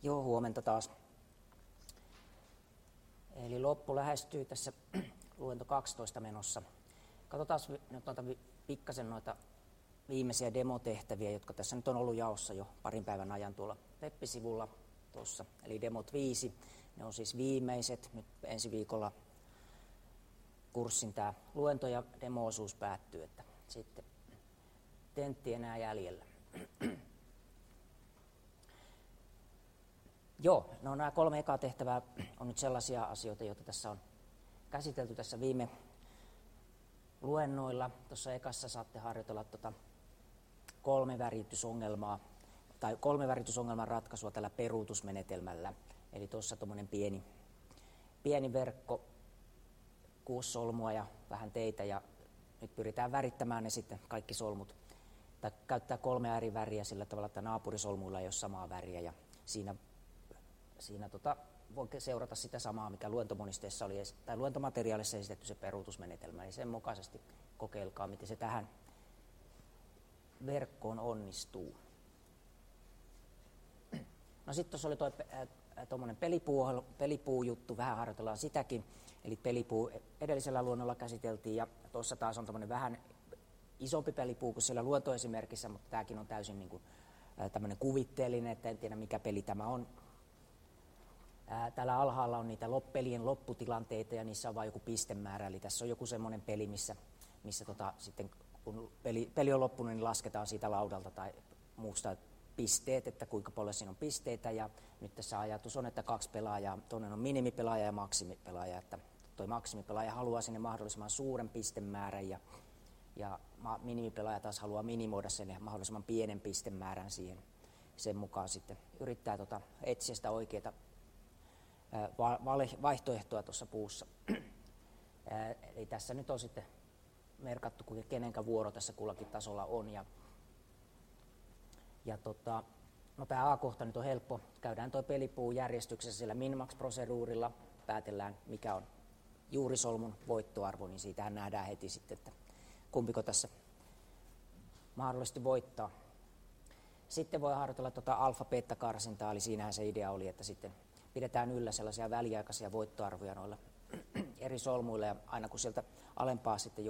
Joo, huomenta taas. Eli loppu lähestyy tässä luento 12 menossa. Katsotaan nyt pikkasen noita viimeisiä demotehtäviä, jotka tässä nyt on ollut jaossa jo parin päivän ajan tuolla web-sivulla tuossa. Eli demot 5, ne on siis viimeiset. Nyt ensi viikolla kurssin tämä luento- ja demo-osuus päättyy, että sitten tentti enää jäljellä. Joo, no nämä 3 ekaa tehtävää on nyt sellaisia asioita, joita tässä on käsitelty tässä viime luennoilla. Tuossa ekassa saatte harjoitella 3 väritysongelmaa tai 3 väritysongelman ratkaisua tällä peruutusmenetelmällä. Eli tuossa tuommoinen pieni verkko, 6 solmua ja vähän teitä, ja nyt pyritään värittämään ne sitten kaikki solmut. Tai käyttää 3 eri väriä sillä tavalla, että naapurisolmuilla ei ole samaa väriä, ja siinä voi seurata sitä samaa, mikä luentomonisteessa oli, tai luentomateriaalissa esitetty se peruutusmenetelmä, niin sen mukaisesti kokeilkaa, miten se tähän verkkoon onnistuu. No sitten tuossa oli tuommoinen pelipuujuttu, vähän harjoitellaan sitäkin, eli pelipuu edellisellä luonnolla käsiteltiin, ja tuossa taas on tämmöinen vähän isompi pelipuu kuin siellä luontoesimerkissä, mutta tämäkin on täysin niin kuin tämmöinen kuvitteellinen, että en tiedä mikä peli tämä on. Täällä alhaalla on niitä pelien lopputilanteita, ja niissä on vain joku pistemäärä, eli tässä on joku semmoinen peli, missä sitten kun peli on loppunut, niin lasketaan siitä laudalta tai muusta pisteet, että kuinka paljon siinä on pisteitä, ja nyt tässä ajatus on, että 2 pelaajaa, toinen on minimipelaaja ja maksimipelaaja, että toi maksimipelaaja haluaa sinne mahdollisimman suuren pistemäärän, ja minimipelaaja taas haluaa minimoida sen mahdollisimman pienen pistemäärän siihen. Sen mukaan sitten yrittää etsiä sitä oikeaa vaihtoehtoa tuossa puussa. Eli tässä nyt on sitten merkattu, kenenkä vuoro tässä kullakin tasolla on. No tämä A-kohta nyt on helppo. Käydään tuo pelipuu järjestyksessä sillä min-max-proseduurilla. Päätellään, mikä on juurisolmun voittoarvo, niin siitähän nähdään heti sitten, että kumpiko tässä mahdollisesti voittaa. Sitten voi harjoitella alfa-beta-karsintaa, eli siinähän se idea oli, että sitten pidetään yllä sellaisia väliaikaisia voittoarvoja noilla eri solmuilla, ja aina kun sieltä alempaa sitten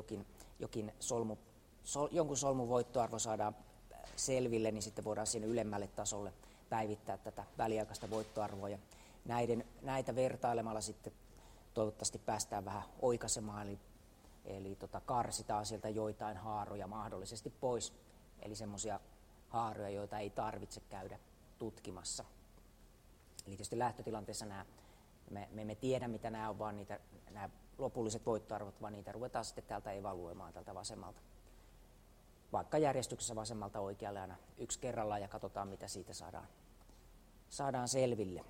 jonkun solmun voittoarvo saadaan selville, niin sitten voidaan sinne ylemmälle tasolle päivittää tätä väliaikaista voittoarvoa, ja näitä vertailemalla sitten toivottavasti päästään vähän oikaisemaan, eli karsitaan sieltä joitain haaroja mahdollisesti pois, eli semmoisia haaroja, joita ei tarvitse käydä tutkimassa. Eli tietysti lähtötilanteessa me emme tiedä, mitä nämä on, vaan nämä lopulliset voittoarvot, vaan niitä ruvetaan sitten täältä evaluoimaan tältä vasemmalta. Vaikka järjestyksessä vasemmalta oikealle aina yksi kerrallaan, ja katsotaan, mitä siitä saadaan selville.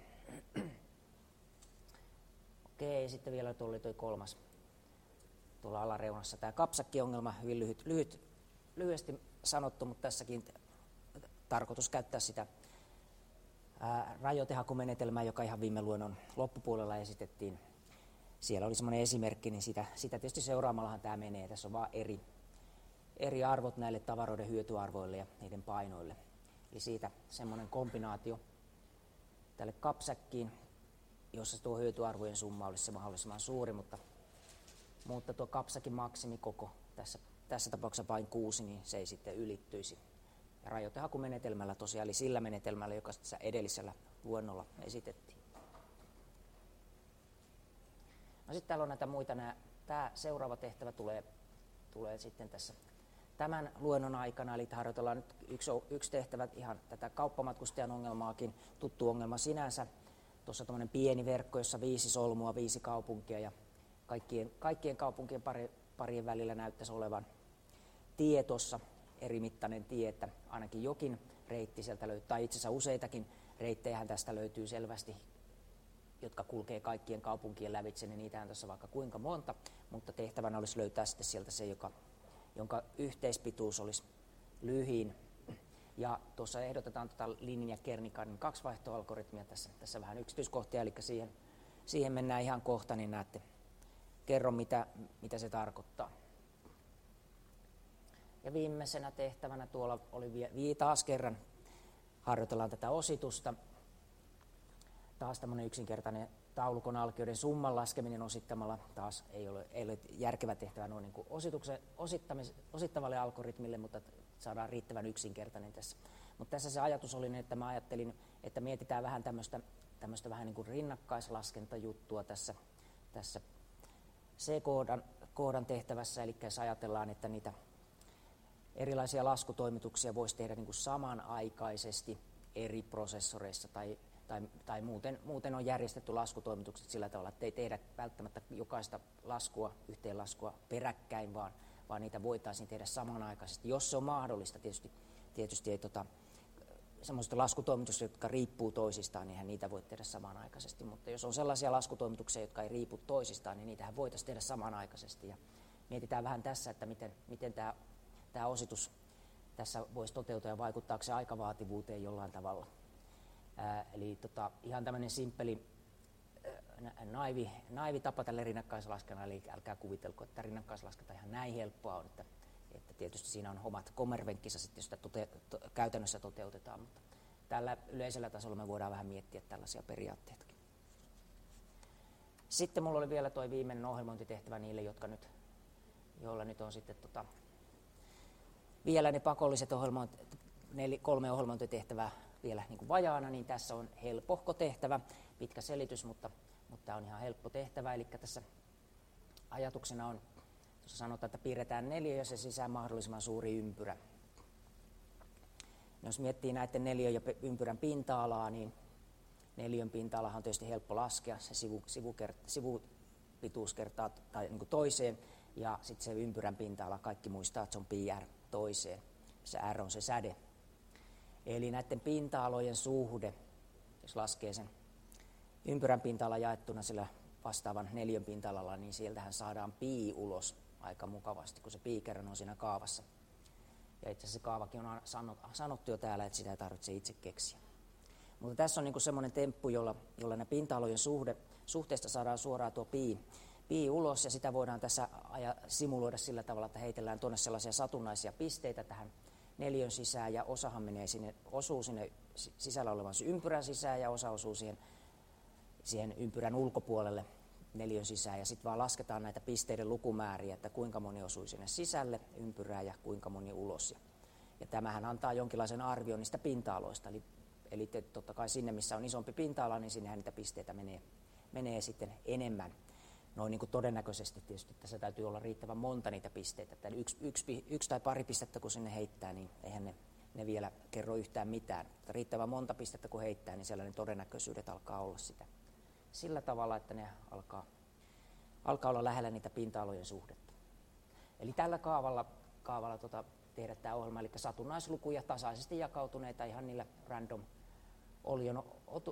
Okei, sitten vielä oli tuo 3. tuolla alareunassa. Tämä kapsakkiongelma, hyvin lyhyesti sanottu, mutta tässäkin tarkoitus käyttää sitä rajoitehakumenetelmää, joka ihan viime luennon loppupuolella esitettiin. Siellä oli semmoinen esimerkki, niin sitä tietysti seuraamallahan tämä menee. Tässä on vaan eri arvot näille tavaroiden hyötyarvoille ja niiden painoille. Eli siitä semmoinen kombinaatio tälle kapsäkkiin, jossa tuo hyötyarvojen summa olisi se mahdollisimman suuri, mutta tuo kapsakin maksimikoko, tässä tapauksessa vain 6, niin se ei sitten ylittyisi. Ja rajoitehakumenetelmällä tosiaan, eli sillä menetelmällä, joka tässä edellisellä luennolla esitettiin. No sitten täällä on näitä muita. Tämä seuraava tehtävä tulee sitten tässä tämän luennon aikana, eli harjoitellaan nyt yksi tehtävä ihan tätä kauppamatkustajan ongelmaakin, tuttu ongelma sinänsä. Tuossa tämmöinen pieni verkko, jossa 5 solmua, 5 kaupunkia, ja kaikkien kaupunkien parien välillä näyttäisi olevan tie tuossa, erimittainen tie, että ainakin jokin reitti sieltä löytyy, tai itse asiassa useitakin reittejähän tästä löytyy selvästi, jotka kulkee kaikkien kaupunkien lävitse, niin niitähän tässä vaikka kuinka monta, mutta tehtävänä olisi löytää sitten sieltä se, jonka yhteispituus olisi lyhin. Ja tuossa ehdotetaan Linin ja Kernikanin 2-vaihtoalgoritmia, tässä vähän yksityiskohtia, eli siihen mennään ihan kohta, niin näette, kerron mitä se tarkoittaa. Ja viimeisenä tehtävänä tuolla oli taas kerran harjoitellaan tätä ositusta. taas tämmöinen yksinkertainen taulukon alkioiden summan laskeminen osittamalla taas ei ole järkevä tehtävä noin niin kuin osittavalle algoritmille, mutta saadaan riittävän yksinkertainen tässä. Mutta tässä se ajatus oli, että mä ajattelin, että mietitään vähän tämmöistä vähän niin kuin rinnakkailaskentajuttua tässä C-koodan tehtävässä, eli jos ajatellaan, että niitä erilaisia laskutoimituksia voisi tehdä niin kuin samanaikaisesti eri prosessoreissa tai muuten on järjestetty laskutoimitukset sillä tavalla, että ei tehdä välttämättä jokaista yhteenlaskua peräkkäin, vaan niitä voitaisiin tehdä samanaikaisesti. Jos se on mahdollista, tietysti ei semmoiset laskutoimitukset, jotka riippuu toisistaan, niin niitä voi tehdä samanaikaisesti. Mutta jos on sellaisia laskutoimituksia, jotka ei riipu toisistaan, niin niitähän voitaisiin tehdä samanaikaisesti. Ja mietitään vähän tässä, että miten tämä ositus tässä voisi toteutua ja vaikuttaako se aikavaativuuteen jollain tavalla. Eli ihan tämmöinen simppeli, naivi tapa tälle rinnakkaislaskentalle, eli älkää kuvitelko, että rinnakkaislaskenta ihan näin helppoa on, että tietysti siinä on omat kommervenkkinsä sitten, jos sitä käytännössä toteutetaan, mutta tällä yleisellä tasolla me voidaan vähän miettiä tällaisia periaatteitakin. Sitten mulla oli vielä tuo viimeinen ohjelmointitehtävä niille, joilla nyt on sitten vielä ne pakolliset 3 ohjelmointitehtävää vielä niin kuin vajaana, niin tässä on helpohko tehtävä, pitkä selitys, mutta tämä on ihan helppo tehtävä, eli tässä ajatuksena on, tuossa sanotaan, että piirretään neliö ja se sisään mahdollisimman suuri ympyrä. Jos miettii näiden neliön ja ympyrän pinta-alaa, niin neliön pinta-alahan on tietysti helppo laskea, se sivupituus kertaa tai niin kuin toiseen, ja sitten se ympyrän pinta-ala, kaikki muistaa, että se on pi r toiseen, se r on se säde. Eli näiden pinta-alojen suhde, jos laskee sen ympyrän pinta-ala jaettuna sillä vastaavan neliön pinta-alalla, niin sieltähän saadaan pi ulos aika mukavasti, kun se pi kerran on siinä kaavassa. Ja itse asiassa se kaavakin on sanottu jo täällä, että sitä ei tarvitse itse keksiä. Mutta tässä on niinku semmoinen temppu, jolla ne pinta-alojen suhteesta saadaan suoraan tuo pi ulos, ja sitä voidaan tässä simuloida sillä tavalla, että heitellään tuonne sellaisia satunnaisia pisteitä tähän neliön sisään, ja osahan osuu sinne sisällä olevan ympyrän sisään, ja osa osuu siihen ympyrän ulkopuolelle neliön sisään, ja sitten vaan lasketaan näitä pisteiden lukumääriä, että kuinka moni osui sinne sisälle ympyrää ja kuinka moni ulos. Ja tämähän antaa jonkinlaisen arvion niistä pinta-aloista, eli totta kai sinne, missä on isompi pinta-ala, niin sinnehän niitä pisteitä menee sitten enemmän. Noin niin kuin todennäköisesti tietysti tässä täytyy olla riittävän monta niitä pisteitä, että yksi tai pari pistettä kun sinne heittää, niin eihän ne vielä kerro yhtään mitään. Mutta riittävän monta pistettä kun heittää, niin siellä ne todennäköisyydet alkaa olla sitä sillä tavalla, että ne alkaa olla lähellä niitä pinta-alojen suhdetta. Eli tällä kaavalla tehdä tämä ohjelma, eli satunnaislukuja tasaisesti jakautuneita ihan niillä random olion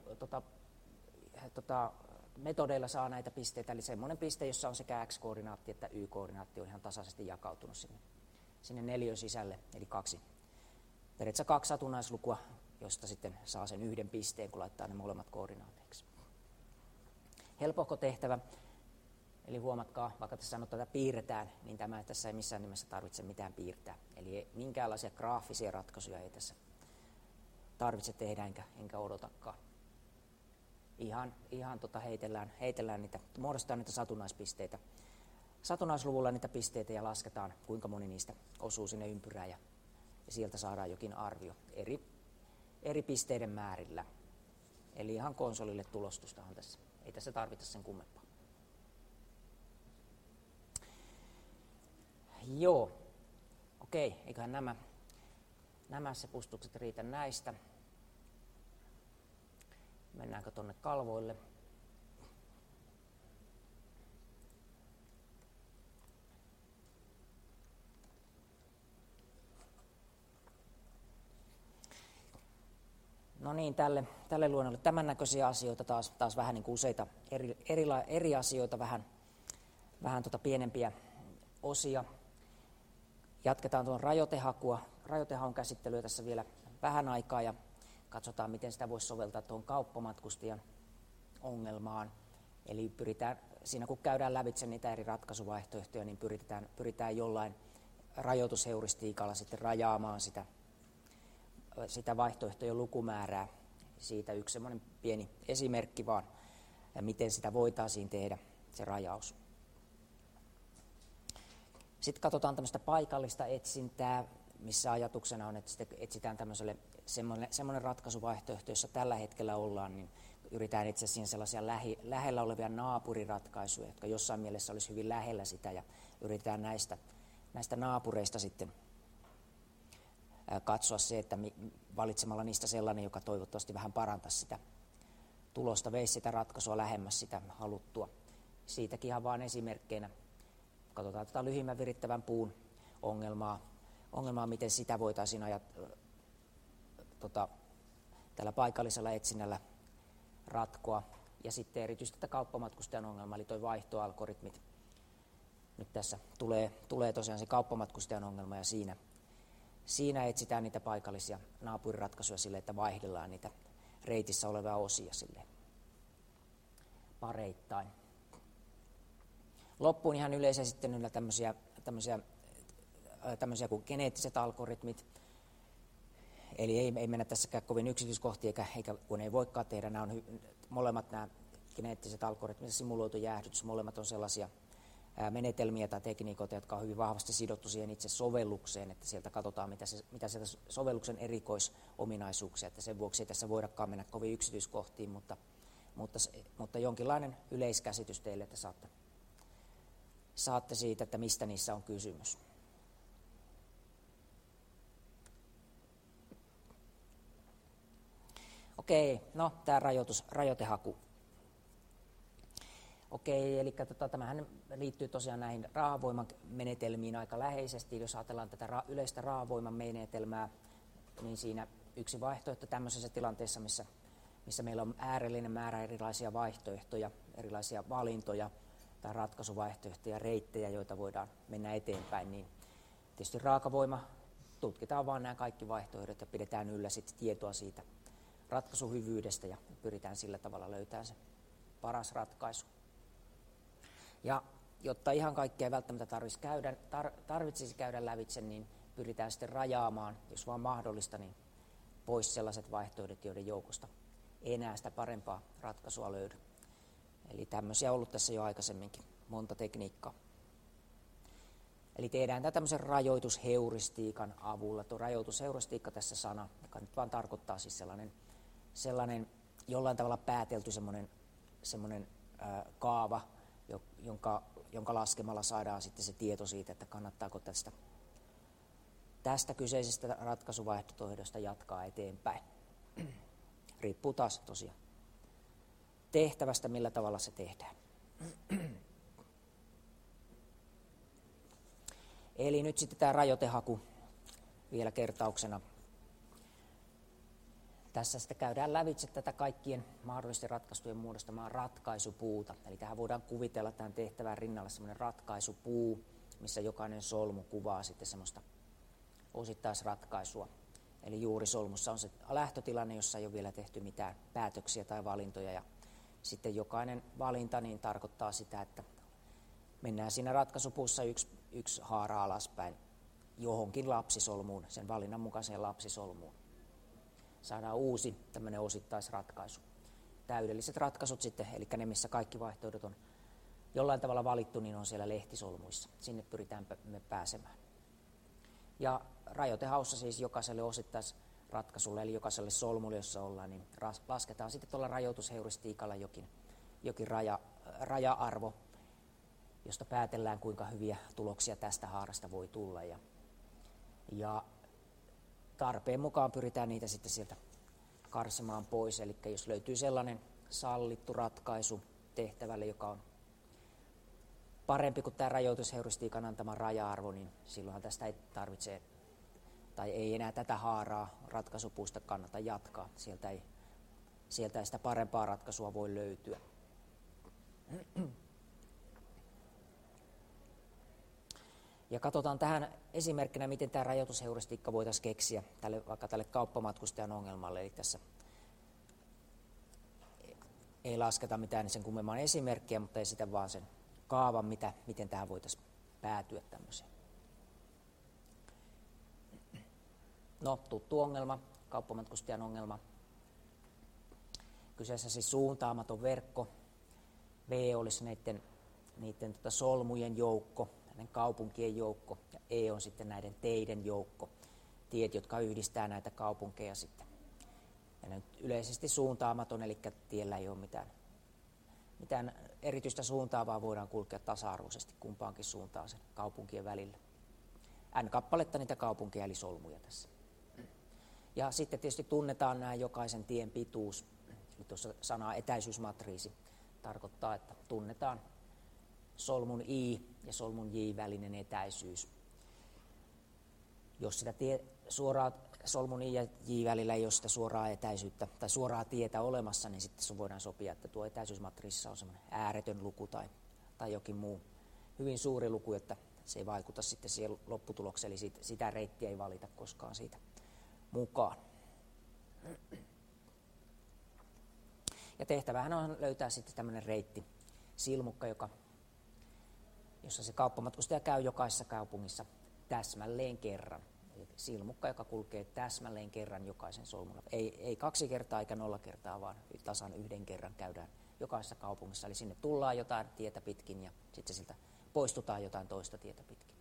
metodeilla saa näitä pisteitä, eli semmoinen piste, jossa on sekä x-koordinaatti että y-koordinaatti on ihan tasaisesti jakautunut sinne neliön sisälle, eli periaatteessa 2 satunnaislukua, josta sitten saa sen yhden pisteen, kun laittaa ne molemmat koordinaateiksi. Helpohko tehtävä, eli huomatkaa, vaikka tässä sanotaan, että piirretään, niin tässä ei missään nimessä tarvitse mitään piirtää. Eli minkäänlaisia graafisia ratkaisuja ei tässä tarvitse tehdä, enkä odotakaan. Ihan heitellään niitä, muodostetaan niitä satunnaispisteitä. Satunnaisluvulla niitä pisteitä ja lasketaan, kuinka moni niistä osuu sinne ympyrään, ja sieltä saadaan jokin arvio eri pisteiden määrillä. Eli ihan konsolille tulostustahan tässä. Ei tässä tarvita sen kummempaa. Joo, okei, eiköhän nämä sepustukset riitä näistä. Mennäänkö tuonne kalvoille? No niin, tälle luonnolle tämän näköisiä asioita, taas vähän niin kuin useita eri asioita, vähän pienempiä osia. Jatketaan tuon rajoitehaun käsittelyä tässä vielä vähän aikaa ja katsotaan, miten sitä voisi soveltaa tuon kauppamatkustajan ongelmaan. Eli pyritään, siinä kun käydään lävitse niitä eri ratkaisuvaihtoehtoja, niin pyritään jollain rajoitusheuristiikalla sitten rajaamaan sitä vaihtoehtojen lukumäärää siitä yksi semmoinen pieni esimerkki vaan, miten sitä voitaisiin tehdä, se rajaus. Sitten katsotaan tämmöistä paikallista etsintää, missä ajatuksena on, että sitten etsitään tämmöiselle semmoinen ratkaisuvaihtoehto, jossa tällä hetkellä ollaan, niin yritetään etsiä siihen sellaisia lähellä olevia naapuriratkaisuja, jotka jossain mielessä olisi hyvin lähellä sitä, ja yritetään näistä naapureista sitten katsoa se, että valitsemalla niistä sellainen, joka toivottavasti vähän parantaisi sitä tulosta, veisi sitä ratkaisua lähemmäs sitä haluttua. Siitäkin ihan vain esimerkkeinä. Katsotaan tätä lyhimmän virittävän puun ongelmaa, miten sitä voitaisiin tällä paikallisella etsinnällä ratkoa. Ja sitten erityisesti tätä kauppamatkustajan ongelmaa, eli tuo vaihtoalgoritmit. Nyt tässä tulee tosiaan se kauppamatkustajan ongelma, ja siinä etsitään niitä paikallisia naapuriratkaisuja sille, että vaihdellaan niitä reitissä olevia osia sille pareittain. Loppuun ihan yleisesittelyllä tämmöisiä kuin geneettiset algoritmit. Eli ei mennä tässäkään kovin yksityiskohtiin, eikä kun ei voikaan tehdä. Molemmat nämä geneettiset algoritmit ja simuloitu jäähdytys, molemmat on sellaisia menetelmiä tai tekniikoita, jotka on hyvin vahvasti sidottu siihen itse sovellukseen, että sieltä katsotaan, mitä sieltä sovelluksen erikoisominaisuuksia, että sen vuoksi ei tässä voidakaan mennä kovin yksityiskohtiin, mutta jonkinlainen yleiskäsitys teille, että saatte siitä, että mistä niissä on kysymys. Okei, no tämä rajoitehaku. Okei, eli tämähän liittyy tosiaan näihin raavoiman menetelmiin aika läheisesti. Jos ajatellaan tätä yleistä raavoiman menetelmää, niin siinä yksi vaihtoehto tämmöisessä tilanteessa, missä meillä on ääreellinen määrä erilaisia vaihtoehtoja, erilaisia valintoja tai ratkaisuvaihtoehtoja, reittejä, joita voidaan mennä eteenpäin, niin tietysti raakavoima, tutkitaan vaan nämä kaikki vaihtoehdot ja pidetään yllä sitten tietoa siitä ratkaisuhyvyydestä ja pyritään sillä tavalla löytämään se paras ratkaisu. Ja jotta ihan kaikkea ei välttämättä tarvitsisi käydä lävitse, niin pyritään sitten rajaamaan, jos vaan mahdollista, niin pois sellaiset vaihtoehdot, joiden joukosta ei enää sitä parempaa ratkaisua löydy. Eli tämmöisiä on ollut tässä jo aikaisemminkin, monta tekniikkaa. Eli tehdään tämä tämmöisen rajoitusheuristiikan avulla. Tuo rajoitusheuristiikka tässä sana, joka nyt vaan tarkoittaa siis sellainen jollain tavalla päätelty semmoinen kaava, jonka laskemalla saadaan sitten se tieto siitä, että kannattaako tästä kyseisestä ratkaisuvaihtoehdosta jatkaa eteenpäin. Riippuu taas tosiaan tehtävästä, millä tavalla se tehdään. Eli nyt sitten tämä rajoitehaku vielä kertauksena. Tässä sitten käydään lävitse tätä kaikkien mahdollisten ratkaisujen muodostamaa ratkaisupuuta. Eli tähän voidaan kuvitella tähän tehtävään rinnalle semmoinen ratkaisupuu, missä jokainen solmu kuvaa sitten semmoista osittaisratkaisua. Eli juuri solmussa on se lähtötilanne, jossa ei ole vielä tehty mitään päätöksiä tai valintoja. Ja sitten jokainen valinta niin tarkoittaa sitä, että mennään siinä ratkaisupuussa yksi haara alaspäin johonkin lapsisolmuun, sen valinnan mukaiseen lapsisolmuun. Saadaan uusi tämmöinen osittaisratkaisu. Täydelliset ratkaisut sitten, eli ne missä kaikki vaihtoehdot on jollain tavalla valittu, niin on siellä lehtisolmuissa. Sinne pyritään me pääsemään. Ja rajoitehaussa siis jokaiselle osittaisratkaisulle, eli jokaiselle solmulle, jossa ollaan, niin lasketaan sitten tuolla rajoitusheuristiikalla jokin raja-arvo, josta päätellään, kuinka hyviä tuloksia tästä haarasta voi tulla. Ja tarpeen mukaan pyritään niitä sitten sieltä karsimaan pois. Eli jos löytyy sellainen sallittu ratkaisu tehtävälle, joka on parempi kuin tämä rajoitusheuristiikan antama raja-arvo, niin silloinhan tästä ei tarvitse, tai ei enää tätä haaraa ratkaisupuusta kannata jatkaa. Sieltä ei sitä parempaa ratkaisua voi löytyä. Ja katsotaan tähän esimerkkinä, miten tämä rajoitusheuristiikka voitaisiin keksiä vaikka tälle kauppamatkustajan ongelmalle. Eli tässä ei lasketa mitään sen kummemman esimerkkiä, mutta esitän vaan sen kaavan, miten tähän voitaisiin päätyä tämmöiseen. No, tuttu ongelma, kauppamatkustajan ongelma. Kyseessä siis suuntaamaton verkko. V olisi niiden solmujen joukko, näiden kaupunkien joukko, ja E on sitten näiden teiden joukko, tiet, jotka yhdistää näitä kaupunkeja sitten. Ja nyt yleisesti suuntaamaton, eli tiellä ei ole mitään erityistä suuntaa, vaan voidaan kulkea tasa-arvoisesti kumpaankin suuntaan sen kaupunkien välillä. N-kappaletta niitä kaupunkeja eli solmuja tässä. Ja sitten tietysti tunnetaan nämä jokaisen tien pituus. Eli tuossa sana etäisyysmatriisi tarkoittaa, että tunnetaan solmun I ja solmun J välinen etäisyys. Jos sitä suoraa solmun I ja J välillä ei ole sitä suoraa etäisyyttä tai suoraa tietä olemassa, niin sitten voidaan sopia, että tuo etäisyysmatriisissa on semmoinen ääretön luku tai jokin muu hyvin suuri luku, että se ei vaikuta sitten siihen lopputulokseen, eli sitä reittiä ei valita koskaan siitä mukaan. Ja tehtävähän on löytää sitten tämmöinen reitti, silmukka, jossa se kauppamatkustaja käy jokaisessa kaupungissa täsmälleen kerran. Eli silmukka, joka kulkee täsmälleen kerran jokaisen solmulla. Ei 2 kertaa eikä 0 kertaa, vaan tasan 1 kerran käydään jokaisessa kaupungissa. Eli sinne tullaan jotain tietä pitkin ja sitten siltä poistutaan jotain toista tietä pitkin.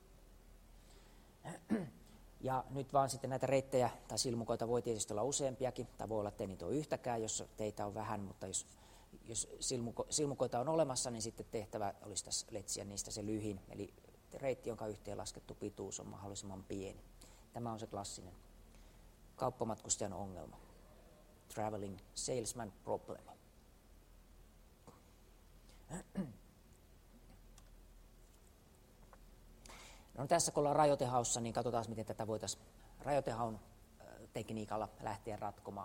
Ja nyt vaan sitten näitä reittejä tai silmukoita voi tietysti olla useampiakin, tai voi olla, että ei niitä ole yhtäkään, jos teitä on vähän, mutta jos silmukoita on olemassa, niin sitten tehtävä olisi tässä etsiä niistä se lyhin, eli reitti, jonka yhteenlaskettu pituus on mahdollisimman pieni. Tämä on se klassinen kauppamatkustajan ongelma. Traveling salesman problem. No tässä kun ollaan rajoitehaussa, niin katsotaan miten tätä voitaisiin rajoitehaun tekniikalla lähteä ratkomaan.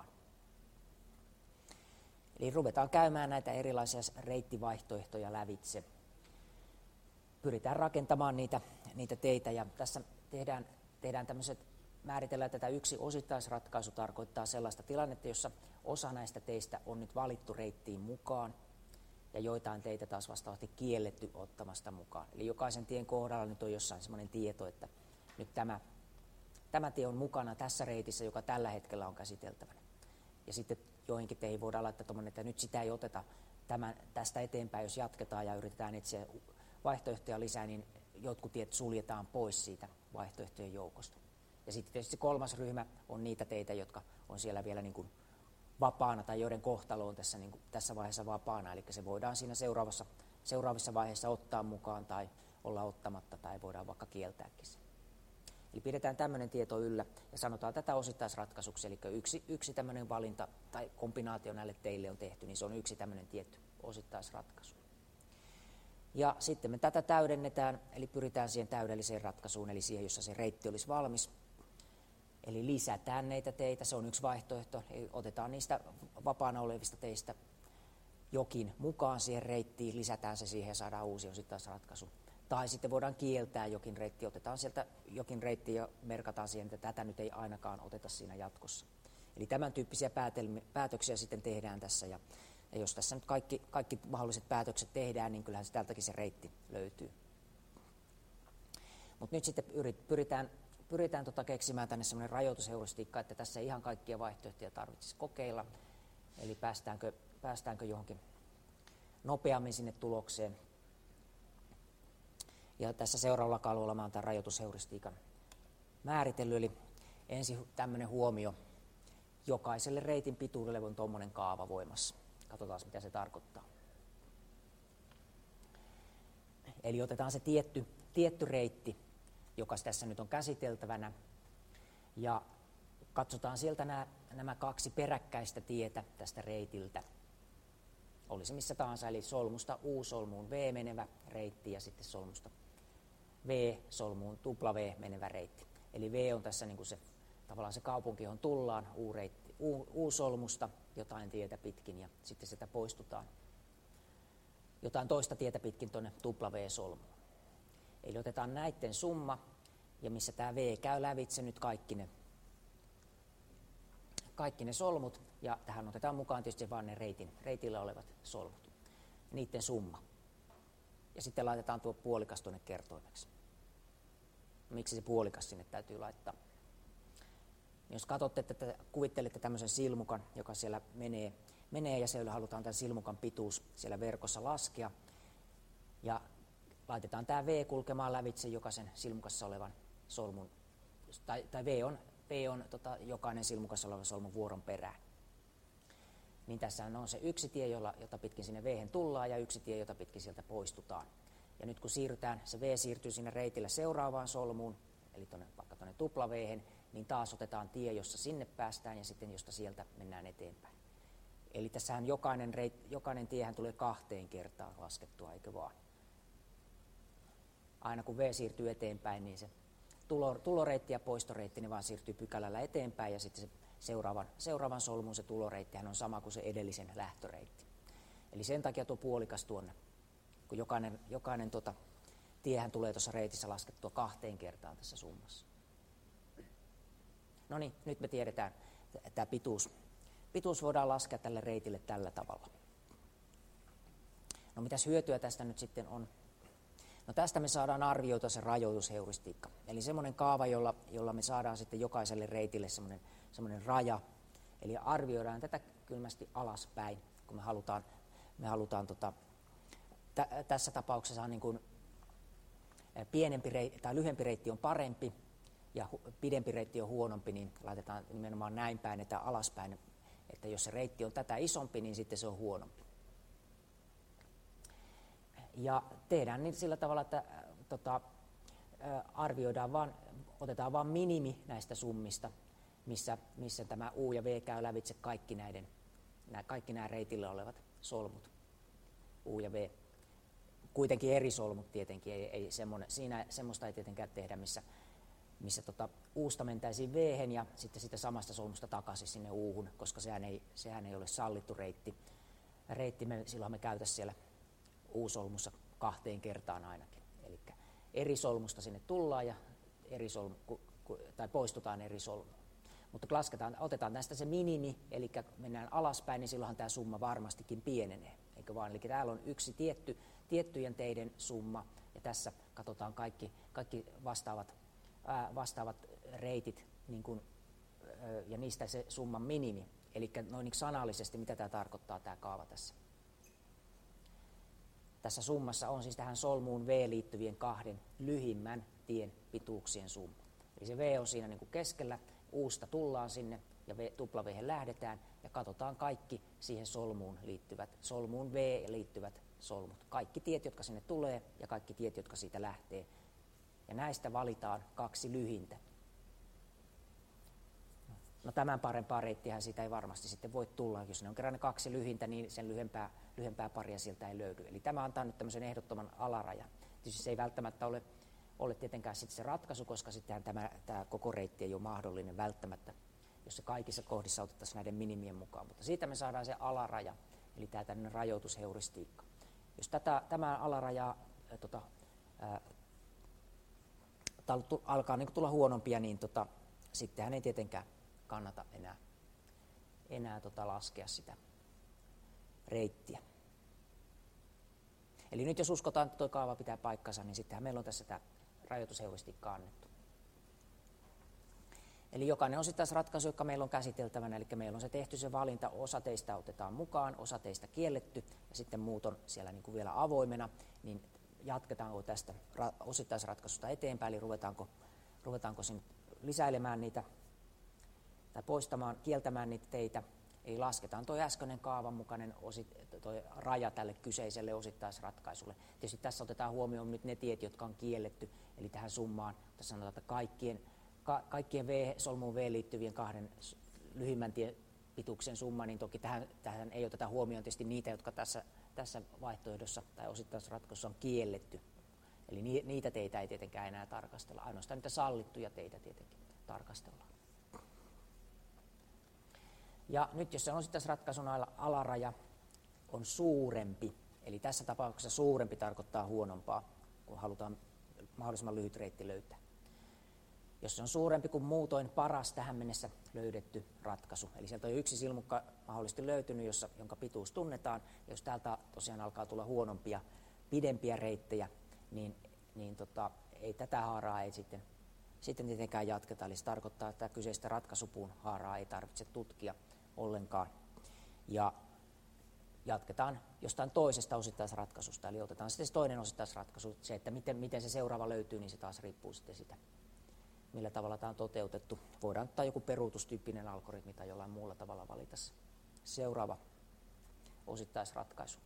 Eli ruvetaan käymään näitä erilaisia reittivaihtoehtoja lävitse. Pyritään rakentamaan niitä teitä ja tässä tehdään tämmöiset, määritellään tätä yksi osittaisratkaisu tarkoittaa sellaista tilannetta, jossa osa näistä teistä on nyt valittu reittiin mukaan ja joitain teitä taas vastaavasti kielletty ottamasta mukaan. Eli jokaisen tien kohdalla nyt on jossain semmoinen tieto, että nyt tämä tie on mukana tässä reitissä, joka tällä hetkellä on käsiteltävänä. Ja sitten joihinkin teihin voidaan laittaa tuommoinen, että nyt sitä ei oteta tästä eteenpäin, jos jatketaan ja yritetään etsiä vaihtoehtoja lisää, niin jotkut tiet suljetaan pois siitä vaihtoehtojen joukosta. Ja sitten tietysti 3. ryhmä on niitä teitä, jotka on siellä vielä niin kuin vapaana tai joiden kohtalo on tässä vaiheessa vapaana, eli se voidaan siinä seuraavissa vaiheissa ottaa mukaan tai olla ottamatta tai voidaan vaikka kieltääkin se. Eli pidetään tämmöinen tieto yllä ja sanotaan tätä osittaisratkaisuksi, eli yksi tämmöinen valinta tai kombinaatio näille teille on tehty, niin se on yksi tämmöinen tietty osittaisratkaisu. Ja sitten me tätä täydennetään, eli pyritään siihen täydelliseen ratkaisuun, eli siihen, jossa se reitti olisi valmis. Eli lisätään näitä teitä, se on yksi vaihtoehto, eli otetaan niistä vapaana olevista teistä jokin mukaan siihen reittiin, lisätään se siihen ja saadaan uusi osittaisratkaisu. Tai sitten voidaan kieltää jokin reitti, otetaan sieltä jokin reitti ja merkataan siihen, että tätä nyt ei ainakaan oteta siinä jatkossa. Eli tämän tyyppisiä päätöksiä sitten tehdään tässä ja jos tässä nyt kaikki mahdolliset päätökset tehdään, niin kyllähän se täältäkin se reitti löytyy. Mutta nyt sitten pyritään keksimään tänne semmoinen rajoitusheuristiikka, että tässä ei ihan kaikkia vaihtoehtoja tarvitsisi kokeilla. Eli päästäänkö johonkin nopeammin sinne tulokseen. Ja tässä seuraavalla kalvolla mä oon tämän rajoitusheuristiikan määritellyt. Eli ensin tämmöinen huomio. Jokaiselle reitin pituudelle on tuommoinen kaava voimassa. Katsotaan, mitä se tarkoittaa. Eli otetaan se tietty reitti, joka tässä nyt on käsiteltävänä, ja katsotaan sieltä nämä 2 peräkkäistä tietä tästä reitiltä. Olisi missä tahansa, eli solmusta U solmuun V menevä reitti ja sitten solmusta V solmuun W menevä reitti. Eli V on tässä niin kuin tavallaan se kaupunki, johon tullaan, U-solmusta jotain tietä pitkin ja sitten sitä poistutaan jotain toista tietä pitkin tuonne W-solmuun. Eli otetaan näiden summa ja missä tämä V käy lävitse nyt kaikki ne solmut ja tähän otetaan mukaan tietysti vain ne reitillä olevat solmut. Niiden summa. Ja sitten laitetaan tuo puolikas tuonne kertoimeksi. Miksi se puolikas sinne täytyy laittaa? Jos katsotte, että kuvittelette tämmöisen silmukan, joka siellä menee, menee ja siellä halutaan tämän silmukan pituus siellä verkossa laskea. Ja laitetaan tämä V kulkemaan lävitse jokaisen silmukassa olevan solmun, tai V on jokainen silmukassa oleva solmun vuoron perään. Niin tässä on se yksi tie, jota pitkin sinne V:hen tullaan ja yksi tie, jota pitkin sieltä poistutaan. Ja nyt kun se V siirtyy sinne reitille seuraavaan solmuun, eli vaikka tuonne tupla V:hen, niin taas otetaan tie, jossa sinne päästään ja sitten josta sieltä mennään eteenpäin. Eli tässähän jokainen tiehän tulee 2 kertaa laskettua, eikö vaan? Aina kun V siirtyy eteenpäin, niin se tuloreitti ja poistoreitti ne vaan siirtyy pykälällä eteenpäin ja sitten se seuraavan solmun se tuloreittihän on sama kuin se edellisen lähtöreitti. Eli sen takia tuo puolikas tuonne, kun jokainen tiehän tulee tuossa reitissä laskettua 2 kertaan tässä summassa. No niin, nyt me tiedetään, että tämä pituus voidaan laskea tälle reitille tällä tavalla. No mitäs hyötyä tästä nyt sitten on? No tästä me saadaan arvioita se rajoitusheuristiikka. Eli semmoinen kaava, jolla me saadaan sitten jokaiselle reitille semmoinen raja. Eli arvioidaan tätä kylmästi alaspäin, kun me halutaan tässä tapauksessa niin kuin lyhyempi reitti on parempi ja pidempi reitti on huonompi, niin laitetaan nimenomaan näin päin, että alaspäin, että jos se reitti on tätä isompi, niin sitten se on huonompi. Ja tehdään niin sillä tavalla, että otetaan vain minimi näistä summista, missä tämä U ja V käy lävitse kaikki nämä reitillä olevat solmut, U ja V. Kuitenkin eri solmut tietenkin, ei semmoista ei tietenkään tehdä, missä Usta mentäisiin V:hen ja sitten sitä samasta solmusta takaisin sinne U:hun, koska sehän ei ole sallittu reitti. Silloin me käytäisiin siellä U-solmussa 2 kertaan ainakin. Eli eri solmusta sinne tullaan ja poistutaan eri solmu. Mutta otetaan tästä se minimi, eli mennään alaspäin, niin silloinhan tämä summa varmastikin pienenee. Eikö vaan? Eli täällä on yksi tiettyjen teiden summa, ja tässä katsotaan kaikki vastaavat reitit, niin kun, ja niistä se summan minimi. Eli noin niin sanallisesti, mitä tämä tarkoittaa, tämä kaava tässä. Tässä summassa on siis tähän solmuun V liittyvien 2 lyhimmän tien pituuksien summa. Eli se V on siinä niin kuin keskellä, Usta tullaan sinne ja tupla V:hen lähdetään ja katsotaan kaikki siihen solmuun V liittyvät solmut. Kaikki tiet, jotka sinne tulee ja kaikki tiet, jotka siitä lähtee. Ja näistä valitaan 2 lyhintä. No tämän parempaa reittihän siitä ei varmasti sitten voi tulla. Jos ne on kerran ne 2 lyhintä, niin sen lyhempää paria sieltä ei löydy. Eli tämä antaa nyt tämmöisen ehdottoman alarajan. Tietysti se ei välttämättä ole tietenkään sitten se ratkaisu, koska sittenhän tämä koko reitti ei ole mahdollinen välttämättä, jos se kaikissa kohdissa otettaisiin näiden minimien mukaan. Mutta siitä me saadaan se alaraja, eli tämä tämmöinen rajoitusheuristiikka. Jos tämä alaraja alkaa niin tulla huonompia, niin sittenhän ei tietenkään kannata enää laskea sitä reittiä. Eli nyt jos uskotaan, että tuo kaava pitää paikkansa, niin sittenhän meillä on tässä tämä rajoitusheuristiikka annettu. Eli jokainen osittaisratkaisu, joka meillä on käsiteltävänä, eli meillä on se tehty se valinta, osa teistä otetaan mukaan, osa teistä kielletty, ja sitten muut on siellä niin kuin vielä avoimena, niin jatketaanko tästä osittaisratkaisusta eteenpäin, eli ruvetaanko sinne lisäilemään niitä, tai kieltämään niitä teitä, eli lasketaan tuo äskeinen kaavan mukainen raja tälle kyseiselle osittaisratkaisulle. Tietysti tässä otetaan huomioon nyt ne tiet, jotka on kielletty, eli tähän summaan, tässä sanotaan, että kaikkien solmuun V liittyvien 2 lyhimmän tien pituuksen summa, niin toki tähän ei oteta huomioon tietysti niitä, jotka tässä vaihtoehdossa tai osittaisratkaisussa on kielletty. Eli niitä teitä ei tietenkään enää tarkastella, ainoastaan niitä sallittuja teitä tietenkin tarkastellaan. Ja nyt jos se osittaisratkaisun alaraja on suurempi, eli tässä tapauksessa suurempi tarkoittaa huonompaa, kun halutaan mahdollisimman lyhyt reitti löytää. Jos se on suurempi kuin muutoin paras tähän mennessä löydetty ratkaisu, eli sieltä on yksi silmukka mahdollisesti löytynyt, jonka pituus tunnetaan, ja jos täältä tosiaan alkaa tulla huonompia, pidempiä reittejä, niin ei tätä haaraa ei sitten tietenkään jatketa, eli se tarkoittaa, että kyseistä ratkaisupuun haaraa ei tarvitse tutkia ollenkaan. Ja jatketaan jostain toisesta osittaisratkaisusta, eli otetaan sitten se toinen osittaisratkaisu. Se, että miten se seuraava löytyy, niin se taas riippuu sitten sitä, millä tavalla tämä on toteutettu. Voidaan ottaa joku peruutustyyppinen algoritmi tai jollain muulla tavalla valita se seuraava osittaisratkaisu.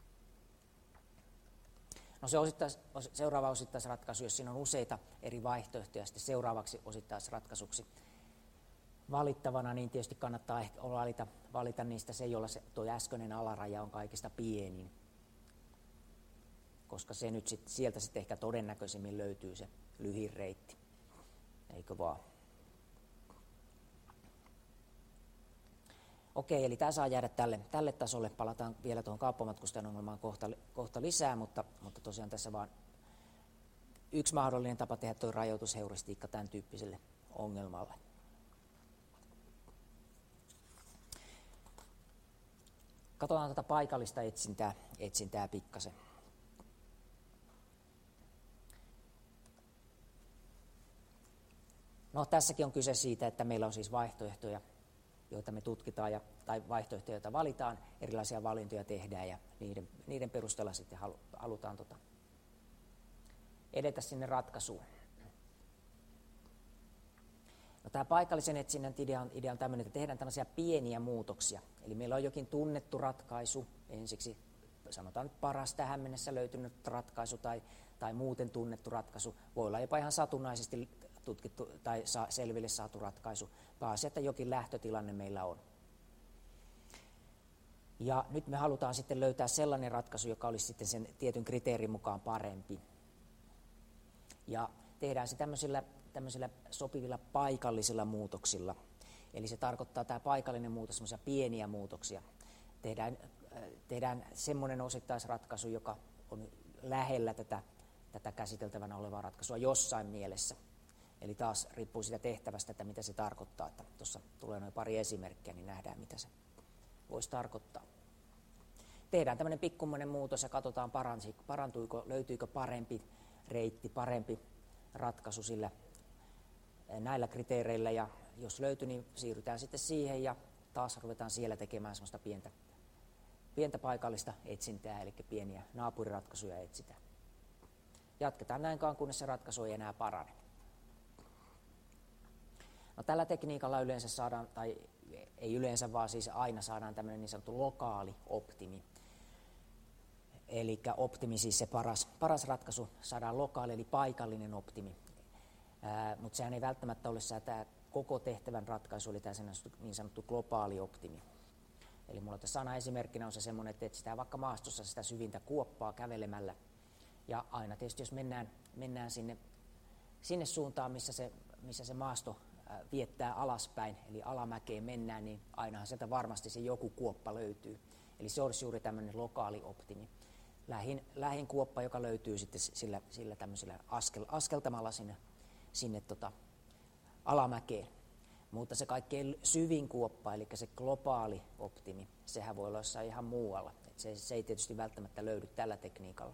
No se seuraava osittaisratkaisu, jos siinä on useita eri vaihtoehtoja sitten seuraavaksi osittaisratkaisuksi valittavana, niin tietysti kannattaa ehkä valita niistä se, jolla se tuo äskeinen alaraja on kaikista pienin, koska se nyt sieltä sitten ehkä todennäköisimmin löytyy se lyhin reitti, eikö vaan? Okei, eli tämä saa jäädä tälle tasolle. Palataan vielä tuohon kauppamatkustajan ongelmaan kohta lisää, mutta tosiaan tässä vaan yksi mahdollinen tapa tehdä tuo rajoitusheuristiikka tämän tyyppiselle ongelmalle. Katsotaan tätä paikallista etsintää pikkasen. No, tässäkin on kyse siitä, että meillä on siis vaihtoehtoja, joita me tutkitaan, tai vaihtoehtoja, joita valitaan, erilaisia valintoja tehdään, ja niiden perusteella sitten halutaan edetä sinne ratkaisuun. No, tämä paikallisen etsinnän idea on tämmöinen, että tehdään tämmöisiä pieniä muutoksia. Eli meillä on jokin tunnettu ratkaisu, ensiksi sanotaan nyt paras tähän mennessä löytynyt ratkaisu tai muuten tunnettu ratkaisu. Voi olla jopa ihan satunnaisesti tutkittu tai selville saatu ratkaisu, vaan se, että jokin lähtötilanne meillä on. Ja nyt me halutaan sitten löytää sellainen ratkaisu, joka olisi sitten sen tietyn kriteerin mukaan parempi. Ja tehdään se tämmöisillä sopivilla paikallisilla muutoksilla. Eli se tarkoittaa tämä paikallinen muutos semmoisia pieniä muutoksia. Tehdään semmoinen osittaisratkaisu, joka on lähellä tätä käsiteltävänä olevaa ratkaisua jossain mielessä. Eli taas riippuu siitä tehtävästä, että mitä se tarkoittaa. Että tuossa tulee noin pari esimerkkiä, niin nähdään, mitä se voisi tarkoittaa. Tehdään tämmöinen pikkumoinen muutos ja katsotaan, löytyykö parempi reitti, parempi ratkaisu sillä näillä kriteereillä. Ja jos löytyy, niin siirrytään sitten siihen ja taas ruvetaan siellä tekemään semmoista pientä paikallista etsintää, eli pieniä naapuriratkaisuja etsitään. Jatketaan näin kauan, kunnes se ratkaisu ei enää parane. No, tällä tekniikalla yleensä saadaan, tai ei yleensä, vaan siis aina saadaan tämmöinen niin sanottu lokaali optimi. Eli optimi, siis se paras ratkaisu, saadaan lokaali, eli paikallinen optimi. Mutta sehän ei välttämättä ole tämä koko tehtävän ratkaisu, eli tämä niin sanottu globaali optimi. Eli mulla tässä sana esimerkkinä on se semmoinen, että etsitään vaikka maastossa sitä syvintä kuoppaa kävelemällä. Ja aina tietysti, jos mennään sinne suuntaan, missä se maasto viettää alaspäin, eli alamäkeen mennään, niin ainahan sieltä varmasti se joku kuoppa löytyy. Eli se olisi juuri tämmöinen lokaali optimi. Lähin kuoppa, joka löytyy sitten sillä tämmöisellä askeltamalla sinne alamäkeen. Mutta se kaikkein syvin kuoppa, eli se globaali optimi, sehän voi olla jossain ihan muualla. Se ei tietysti välttämättä löydy tällä tekniikalla.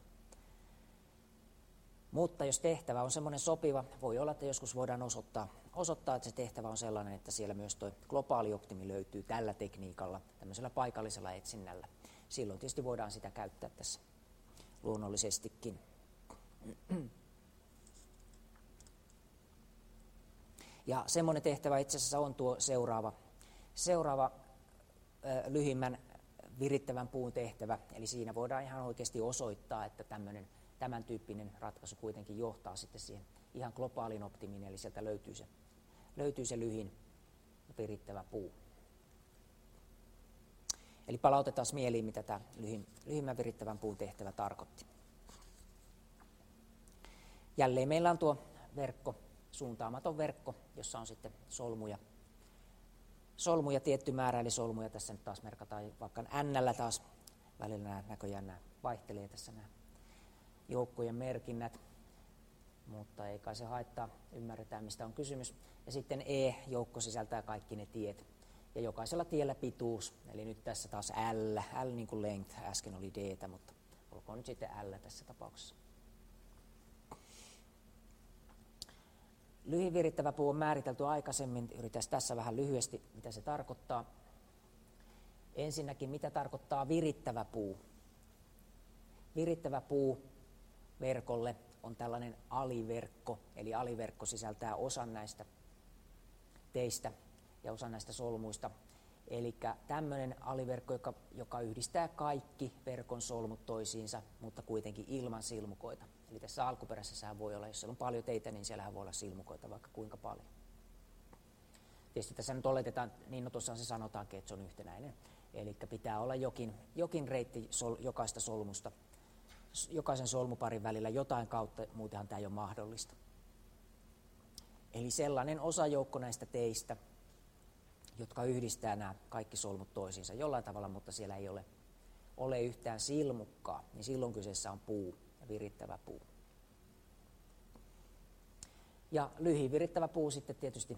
Mutta jos tehtävä on semmoinen sopiva, voi olla, että joskus voidaan osoittaa, että se tehtävä on sellainen, että siellä myös tuo globaali optimi löytyy tällä tekniikalla, tämmöisellä paikallisella etsinnällä. Silloin tietysti voidaan sitä käyttää tässä luonnollisestikin. Ja semmoinen tehtävä itse asiassa on tuo seuraava lyhimmän virittävän puun tehtävä. Eli siinä voidaan ihan oikeasti osoittaa, että tämän tyyppinen ratkaisu kuitenkin johtaa sitten siihen ihan globaalin optimiin, eli sieltä löytyy se lyhin virittävä puu. Eli palautetaan mieliin, mitä tämä lyhimmän virittävän puun tehtävä tarkoitti. Jälleen meillä on tuo verkko, suuntaamaton verkko, jossa on sitten solmuja tietty määrä, eli solmuja tässä nyt taas merkataan vaikka N:llä taas, välillä näköjään vaihtelee tässä nämä joukkojen merkinnät, mutta ei kai se haittaa, ymmärretään mistä on kysymys. Ja sitten E-joukko sisältää kaikki ne tiet, ja jokaisella tiellä pituus, eli nyt tässä taas L niin kuin length, äsken oli D, mutta olkoon nyt sitten L tässä tapauksessa. Lyhin virittävä puu on määritelty aikaisemmin, yritäisi tässä vähän lyhyesti, mitä se tarkoittaa. Ensinnäkin, mitä tarkoittaa virittävä puu? Virittävä puu verkolle on tällainen aliverkko, eli aliverkko sisältää osan näistä teistä ja osan näistä solmuista. Eli tämmöinen aliverkko, joka yhdistää kaikki verkon solmut toisiinsa, mutta kuitenkin ilman silmukoita. Eli tässä alkuperäisessähän voi olla, jos siellä on paljon teitä, niin siellähän voi olla silmukoita vaikka kuinka paljon. Tietysti tässä nyt oletetaan, niin no tuossa se sanotaankin, että se on yhtenäinen. Eli pitää olla jokin reitti jokaista solmusta, jokaisen solmuparin välillä jotain kautta, muutenhan tämä ei ole mahdollista. Eli sellainen osajoukko näistä teistä, jotka yhdistää nämä kaikki solmut toisiinsa jollain tavalla, mutta siellä ei ole yhtään silmukkaa, niin silloin kyseessä on puu ja virittävä puu. Ja lyhin virittävä puu sitten tietysti,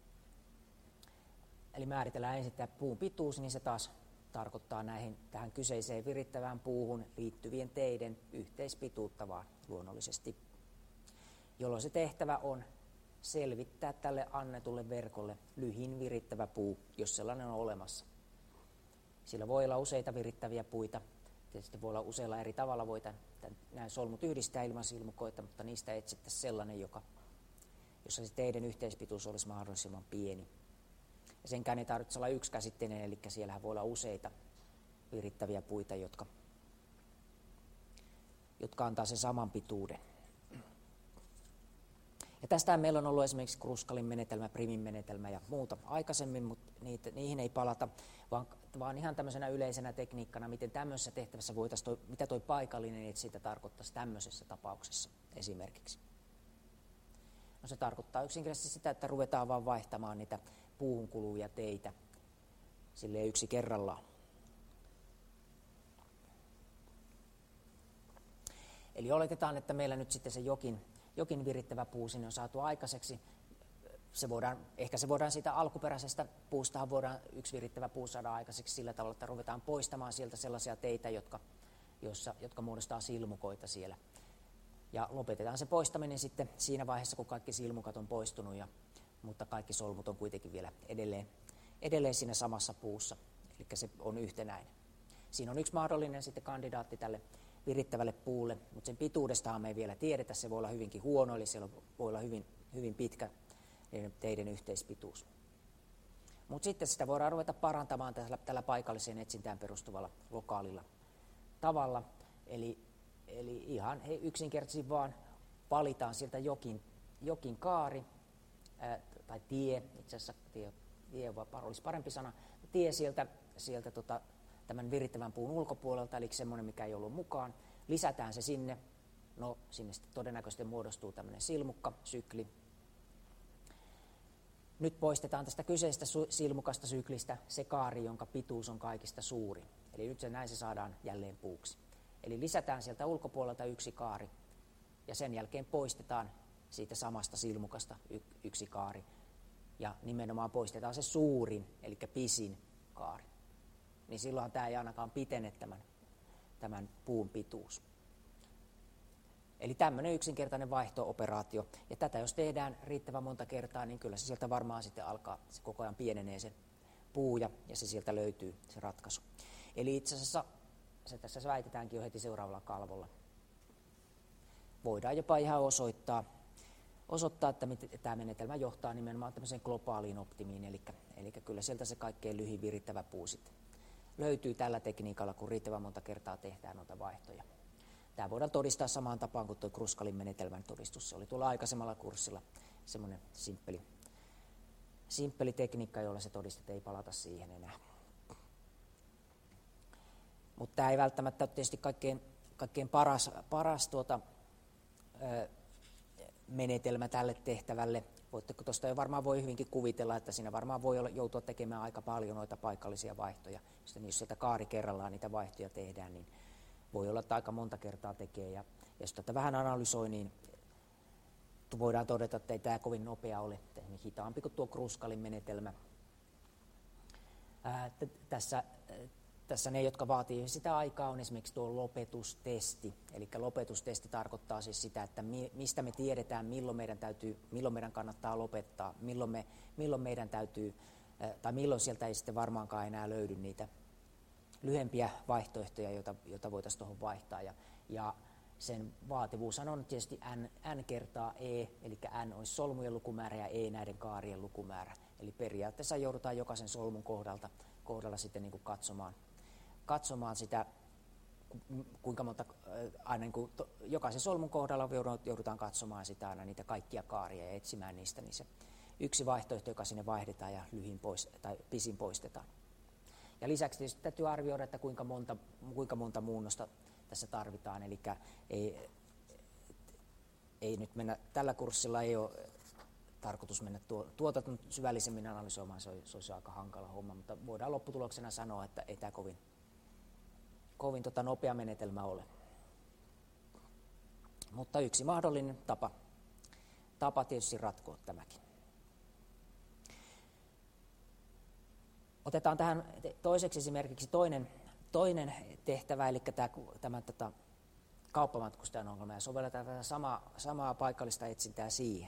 eli määritellään ensin tämä puun pituus, niin se taas tarkoittaa tähän kyseiseen virittävään puuhun liittyvien teiden yhteispituutta vaan luonnollisesti, jolloin se tehtävä on selvittää tälle annetulle verkolle lyhin virittävä puu, jos sellainen on olemassa. Sillä voi olla useita virittäviä puita, tietysti voi olla useilla eri tavalla, voi nämä solmut yhdistää ilman silmukoita, mutta niistä etsittäisiin sellainen, jossa se teiden yhteispituus olisi mahdollisimman pieni. Ja senkään ei tarvitse olla yksikäsitteinen, eli siellähän voi olla useita virittäviä puita, jotka antaa sen saman pituuden. Ja tästähän meillä on ollut esimerkiksi Kruskalin menetelmä, Primin menetelmä ja muuta aikaisemmin, mutta niihin ei palata, vaan ihan tämmöisenä yleisenä tekniikkana, miten tämmöisessä tehtävässä voitaisiin, mitä toi paikallinen etsintä tarkoittaisi tämmöisessä tapauksessa esimerkiksi. No se tarkoittaa yksinkertaisesti sitä, että ruvetaan vaan vaihtamaan niitä puuhun kuluvia teitä silleen yksi kerrallaan. Eli oletetaan, että meillä nyt sitten se jokin virittävä puu sinne on saatu aikaiseksi. Ehkä se voidaan siitä alkuperäisestä puustahan voidaan yksi virittävä puu saada aikaiseksi sillä tavalla, että ruvetaan poistamaan sieltä sellaisia teitä, jotka muodostaa silmukoita siellä. Ja lopetetaan se poistaminen sitten siinä vaiheessa, kun kaikki silmukat on poistunut, mutta kaikki solmut on kuitenkin vielä edelleen siinä samassa puussa, eli se on yhtenäinen. Siinä on yksi mahdollinen sitten kandidaatti tälle virittävälle puulle, mutta sen pituudestahan me ei vielä tiedetä, se voi olla hyvinkin huono, eli siellä voi olla hyvin pitkä teiden yhteispituus. Mutta sitten sitä voidaan ruveta parantamaan tällä paikalliseen etsintään perustuvalla lokaalilla tavalla, eli ihan yksinkertaisesti vaan valitaan sieltä jokin kaari, tai tie, itse asiassa tie olisi parempi sana, tie sieltä tämän virittävän puun ulkopuolelta, eli semmoinen, mikä ei ollut mukaan. Lisätään se sinne, no sinne sitten todennäköisesti muodostuu tämmöinen silmukkasykli. Nyt poistetaan tästä kyseisestä silmukasta syklistä se kaari, jonka pituus on kaikista suurin. Eli nyt näin se saadaan jälleen puuksi. Eli lisätään sieltä ulkopuolelta yksi kaari, ja sen jälkeen poistetaan siitä samasta silmukasta yksi kaari. Ja nimenomaan poistetaan se suurin, eli pisin kaari. Niin silloin tämä ei ainakaan pitene tämän puun pituus. Eli tämmöinen yksinkertainen vaihto-operaatio. Ja tätä jos tehdään riittävän monta kertaa, niin kyllä se sieltä varmaan sitten alkaa, se koko ajan pienenee se puu ja se sieltä löytyy se ratkaisu. Eli itse asiassa se tässä väitetäänkin jo heti seuraavalla kalvolla. Voidaan jopa ihan osoittaa, että tämä menetelmä johtaa nimenomaan tämmöiseen globaaliin optimiin, eli kyllä sieltä se kaikkein lyhin virittävä puu sitten löytyy tällä tekniikalla, kun riittävän monta kertaa tehdään noita vaihtoja. Tämä voidaan todistaa samaan tapaan kuin tuo Kruskalin menetelmän todistus. Se oli tuolla aikaisemmalla kurssilla semmoinen simppeli tekniikka, jolla se todistet, ei palata siihen enää. Mutta tämä ei välttämättä ole tietysti kaikkein paras menetelmä tälle tehtävälle. Tuosta jo varmaan voi hyvinkin kuvitella, että siinä varmaan voi joutua tekemään aika paljon noita paikallisia vaihtoja. Jos sieltä kaari kerrallaan niitä vaihtoja tehdään, niin voi olla, että aika monta kertaa tekee. Ja jos tätä vähän analysoi, niin voidaan todeta, että ei tämä kovin nopea ole, hitaampi kuin tuo Kruskalin menetelmä. Tässä ne, jotka vaatii sitä aikaa, on esimerkiksi tuo lopetustesti. Eli lopetustesti tarkoittaa siis sitä, että mistä me tiedetään, milloin meidän kannattaa lopettaa, milloin meidän täytyy, tai milloin sieltä ei sitten varmaankaan enää löydy lyhempiä vaihtoehtoja, joita voitaisiin tuohon vaihtaa. Ja sen vaativuushan on tietysti n kertaa e, eli n olisi solmujen lukumäärä ja e näiden kaarien lukumäärä. Eli periaatteessa joudutaan jokaisen solmun kohdalla sitten niin kuin katsomaan sitä, kuinka monta, aina niin kuin jokaisen solmun kohdalla joudutaan katsomaan sitä aina niitä kaikkia kaaria ja etsimään niistä niin se yksi vaihtoehto, joka sinne vaihdetaan ja pisin poistetaan. Ja lisäksi tietysti täytyy arvioida, että kuinka monta muunnosta tässä tarvitaan, eli ei nyt mennä, tällä kurssilla ei ole tarkoitus mennä tuota syvällisemmin analysoimaan, se olisi aika hankala homma, mutta voidaan lopputuloksena sanoa, että ei tämä kovin nopea menetelmä ole. Mutta yksi mahdollinen tapa tietysti ratkoa tämäkin. Otetaan tähän toiseksi esimerkiksi toinen tehtävä, eli tämä kauppamatkustajan ongelma, ja sovelletaan tätä samaa paikallista etsintää siihen.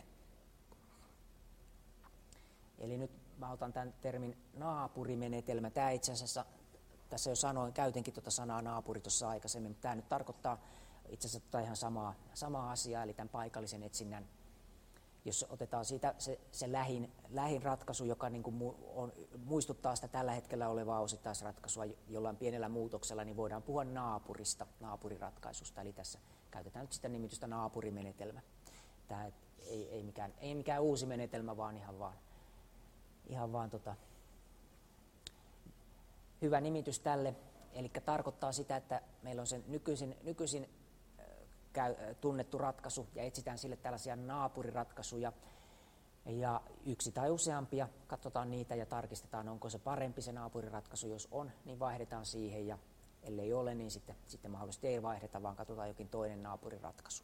Eli nyt mä otan tämän termin naapurimenetelmä. Tämä itse asiassa, tässä jo käytinkin tuota sanaa naapuri tuossa aikaisemmin, mutta tämä nyt tarkoittaa itse asiassa ihan samaa asiaa, eli tämän paikallisen etsinnän, jos otetaan siitä se lähin ratkaisu, joka niin kuin muistuttaa sitä tällä hetkellä olevaa osittaisratkaisua jollain pienellä muutoksella, niin voidaan puhua naapuriratkaisusta. Eli tässä käytetään nyt sitä nimitystä naapurimenetelmä. Tämä ei mikään uusi menetelmä, vaan ihan vaan hyvä nimitys tälle. Eli tarkoittaa sitä, että meillä on sen nykyisin tunnettu ratkaisu ja etsitään sille tällaisia naapuriratkaisuja ja yksi tai useampia, katsotaan niitä ja tarkistetaan, onko se parempi se naapuriratkaisu. Jos on, niin vaihdetaan siihen, ja ellei ole, niin sitten mahdollisesti ei vaihdeta, vaan katsotaan jokin toinen naapuriratkaisu.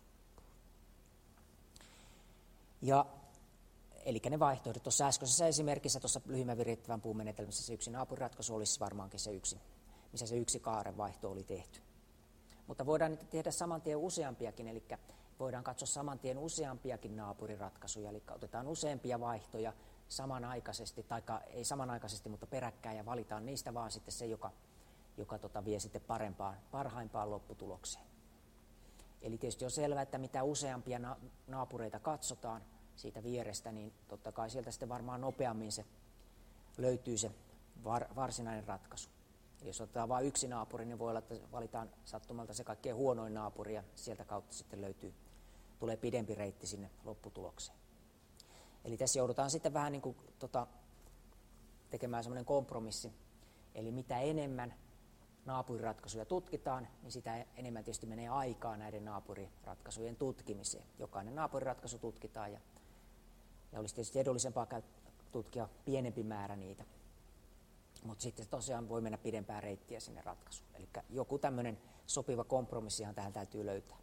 Eli ne vaihtoehdot tuossa äskeisessä esimerkissä, tuossa lyhyimmän virittävän puun menetelmässä se yksi naapuriratkaisu olisi varmaankin se yksi, missä se yksi kaaren vaihto oli tehty. Mutta voidaan niitä tehdä saman tien useampiakin, eli voidaan katsoa saman tien useampiakin naapuriratkaisuja, eli otetaan useampia vaihtoja samanaikaisesti, tai ei samanaikaisesti, mutta peräkkäin, ja valitaan niistä vaan sitten se, joka vie sitten parhaimpaan lopputulokseen. Eli tietysti on selvää, että mitä useampia naapureita katsotaan siitä vierestä, niin totta kai sieltä sitten varmaan nopeammin se löytyy se varsinainen ratkaisu. Jos otetaan vain yksi naapuri, niin voi olla, että valitaan sattumalta se kaikkein huonoin naapuri, ja sieltä kautta sitten tulee pidempi reitti sinne lopputulokseen. Eli tässä joudutaan sitten vähän niin kuin tekemään semmoinen kompromissi. Eli mitä enemmän naapuriratkaisuja tutkitaan, niin sitä enemmän tietysti menee aikaa näiden naapuriratkaisujen tutkimiseen. Jokainen naapuriratkaisu tutkitaan, ja olisi tietysti edullisempaa tutkia pienempi määrä niitä. Mutta sitten tosiaan voi mennä pidempää reittiä sinne ratkaisuun. Eli joku tämmöinen sopiva kompromissihan tähän täytyy löytää.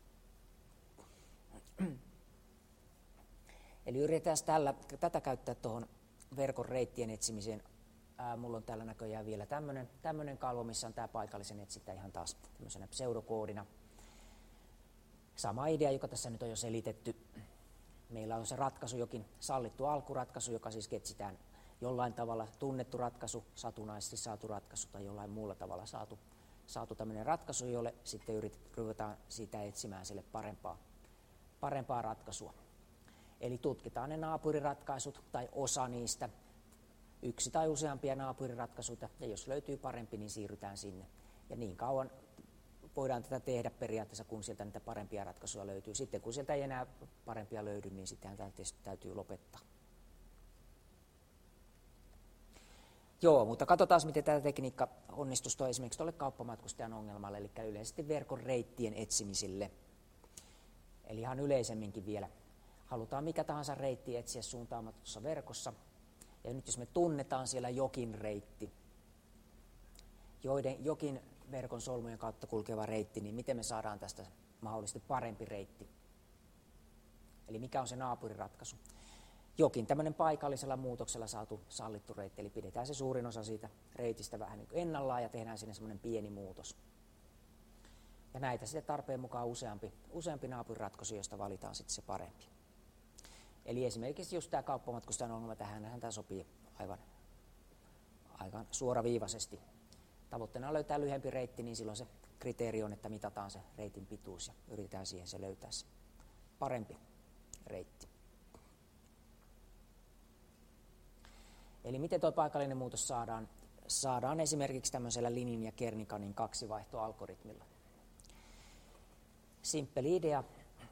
Eli yritetään tätä käyttää tuohon verkon reittien etsimiseen. Mulla on täällä näköjään vielä tämmöinen kalvo, missä on tämä paikallisen etsintä ihan taas tämmöisenä pseudokoodina. Sama idea, joka tässä nyt on jo selitetty. Meillä on se ratkaisu, jokin sallittu alkuratkaisu, joka siis etsitään jollain tavalla tunnettu ratkaisu, satunnaisesti saatu ratkaisu tai jollain muulla tavalla saatu tämmöinen ratkaisu, jolle sitten ruvetaan siitä etsimään sille parempaa ratkaisua. Eli tutkitaan ne naapuriratkaisut tai osa niistä, yksi tai useampia naapuriratkaisuja, ja jos löytyy parempi, niin siirrytään sinne. Ja niin kauan voidaan tätä tehdä periaatteessa, kun sieltä niitä parempia ratkaisuja löytyy. Sitten kun sieltä ei enää parempia löydy, niin sittenhän tämä täytyy lopettaa. Joo, mutta katsotaan, miten tämä tekniikka onnistuisi esimerkiksi tuolle kauppamatkustajan ongelmalle, eli yleisesti verkon reittien etsimisille. Eli ihan yleisemminkin vielä. Halutaan mikä tahansa reitti etsiä suuntaamatussa verkossa. Ja nyt jos me tunnetaan siellä jokin reitti, jokin verkon solmujen kautta kulkeva reitti, niin miten me saadaan tästä mahdollisesti parempi reitti? Eli mikä on se naapuriratkaisu? Jokin tämmöinen paikallisella muutoksella saatu sallittu reitti, eli pidetään se suurin osa siitä reitistä vähän niin kuin ennallaan ja tehdään sinne semmoinen pieni muutos. Ja näitä sitten tarpeen mukaan useampi naapuriratkaisu, josta valitaan sitten se parempi. Eli esimerkiksi just tämä kauppamatkustajan ongelma, tähän tämä sopii aivan suoraviivaisesti tavoitteena on löytää lyhyempi reitti, niin silloin se kriteeri on, että mitataan se reitin pituus ja yritetään siihen se löytää se parempi reitti. Eli miten tuo paikallinen muutos saadaan? Saadaan esimerkiksi tämmöisellä Linin ja Kernikanin kaksivaihtoalgoritmilla. Simppeli idea.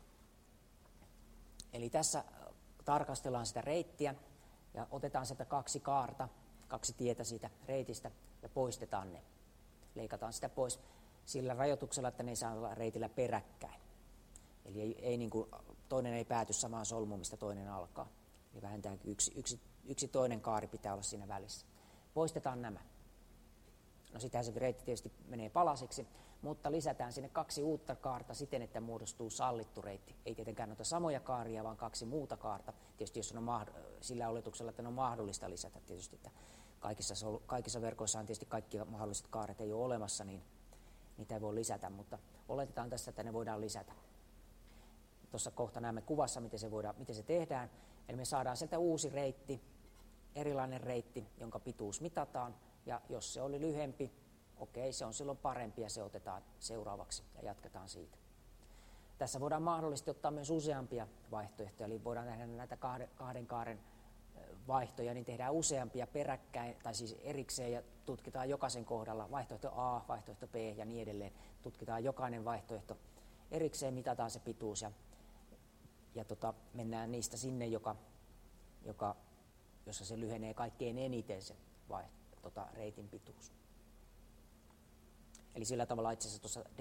Eli tässä tarkastellaan sitä reittiä ja otetaan sieltä 2 kaarta, 2 tietä siitä reitistä ja poistetaan ne. Leikataan sitä pois sillä rajoituksella, että ne ei saa olla reitillä peräkkäin. Eli ei niin kuin, toinen ei pääty samaan solmuun, mistä toinen alkaa. Eli vähintään yksi toinen kaari pitää olla siinä välissä. Poistetaan nämä. No sitähän se reitti tietysti menee palasiksi, mutta lisätään sinne 2 uutta kaarta siten, että muodostuu sallittu reitti. Ei tietenkään noita samoja kaaria, vaan 2 muuta kaarta. Tietysti jos on sillä oletuksella, että ne on mahdollista lisätä tietysti, että kaikissa verkoissa on tietysti kaikki mahdolliset kaaret ei ole olemassa, niin niitä ei voi lisätä, mutta oletetaan tässä, että ne voidaan lisätä. Tuossa kohta näemme kuvassa, miten se tehdään. Eli me saadaan sieltä uusi reitti, erilainen reitti, jonka pituus mitataan. Ja jos se oli lyhempi, okei, se on silloin parempi ja se otetaan seuraavaksi ja jatketaan siitä. Tässä voidaan mahdollisesti ottaa myös useampia vaihtoehtoja, eli voidaan tehdä näitä 2 kaaren vaihtoja, niin tehdään useampia peräkkäin, tai siis erikseen ja tutkitaan jokaisen kohdalla vaihtoehto A, vaihtoehto B ja niin edelleen. Tutkitaan jokainen vaihtoehto erikseen, mitataan se pituus ja mennään niistä sinne, jossa se lyhenee kaikkein eniten se reitin pituus. Eli sillä tavalla itse asiassa tuossa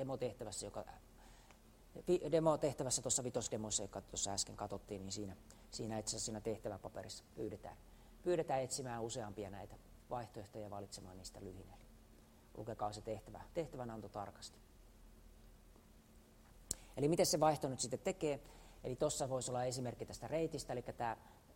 demotehtävässä tuossa vitosdemossa, joka tuossa äsken katsottiin, niin siinä itse asiassa siinä tehtäväpaperissa pyydetään etsimään useampia näitä vaihtoehtoja ja valitsemaan niistä lyhin. Eli lukekaa se tehtävänanto tarkasti. Eli miten se vaihto nyt sitten tekee? Eli tuossa voisi olla esimerkki tästä reitistä, eli tämä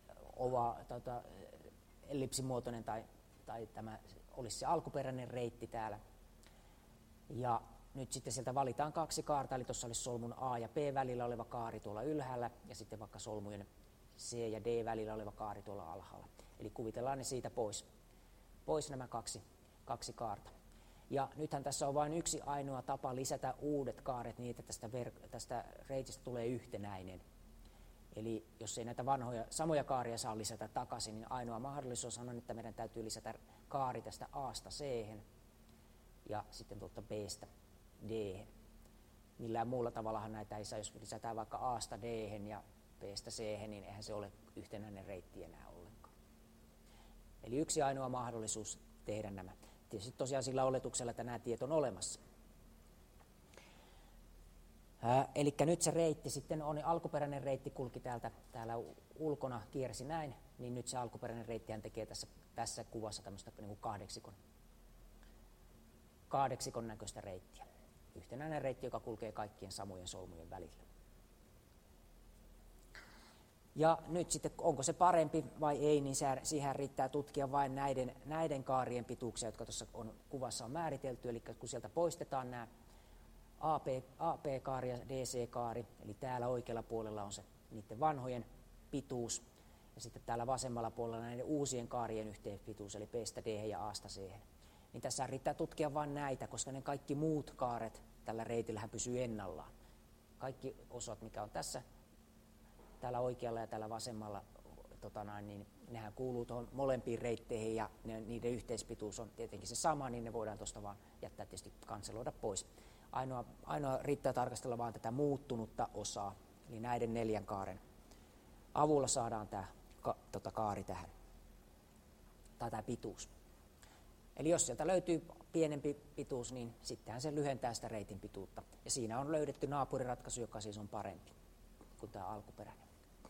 ellipsimuotoinen tai tämä olisi se alkuperäinen reitti täällä. Ja nyt sitten sieltä valitaan 2 kaarta, eli tuossa olisi solmun A ja B välillä oleva kaari tuolla ylhäällä, ja sitten vaikka solmujen C ja D välillä oleva kaari tuolla alhaalla. Eli kuvitellaan ne siitä pois nämä kaksi kaarta. Ja nythän tässä on vain yksi ainoa tapa lisätä uudet kaaret niin, että tästä reitistä tulee yhtenäinen. Eli jos ei näitä samoja kaaria saa lisätä takaisin, niin ainoa mahdollisuus on, että meidän täytyy lisätä kaari tästä A:sta C:hen ja sitten tuolta B:stä D:hen. Millään muulla tavallahan näitä ei saa, jos lisätään vaikka A:sta D:hen ja B:stä C:hen, niin eihän se ole yhtenäinen reitti enää ollenkaan. Eli yksi ainoa mahdollisuus tehdä nämä. Tietysti tosiaan sillä oletuksella, että nämä tiet on olemassa. Eli nyt se reitti sitten on, alkuperäinen reitti kulki täällä ulkona, kiersi näin, niin nyt se alkuperäinen reittihän tekee tässä kuvassa tämmöistä niin kuin kahdeksikon näköistä reittiä. Yhtenäinen reitti, joka kulkee kaikkien samojen solmujen välillä. Ja nyt sitten, onko se parempi vai ei, niin siihen riittää tutkia vain näiden kaarien pituuksia, jotka tuossa kuvassa on määritelty. Eli kun sieltä poistetaan nämä AP-kaari ja DC-kaari, eli täällä oikealla puolella on se niiden vanhojen pituus, ja sitten täällä vasemmalla puolella näiden uusien kaarien yhteenpituus, eli B:stä D:hen ja A:sta C:hen. Niin tässä riittää tutkia vain näitä, koska ne kaikki muut kaaret tällä reitillähän pysyy ennallaan. Kaikki osat, mikä on tässä, täällä oikealla ja täällä vasemmalla, niin nehän kuuluu tuohon molempiin reitteihin ja niiden yhteispituus on tietenkin se sama, niin ne voidaan tuosta vaan jättää tietysti kanseloida pois. Ainoa riittää tarkastella vaan tätä muuttunutta osaa, eli näiden 4 kaaren avulla saadaan tämä kaari tähän, tai tämä pituus. Eli jos sieltä löytyy pienempi pituus, niin sittenhän se lyhentää sitä reitin pituutta. Ja siinä on löydetty naapuriratkaisu, joka siis on parempi kuin tämä alkuperäinen.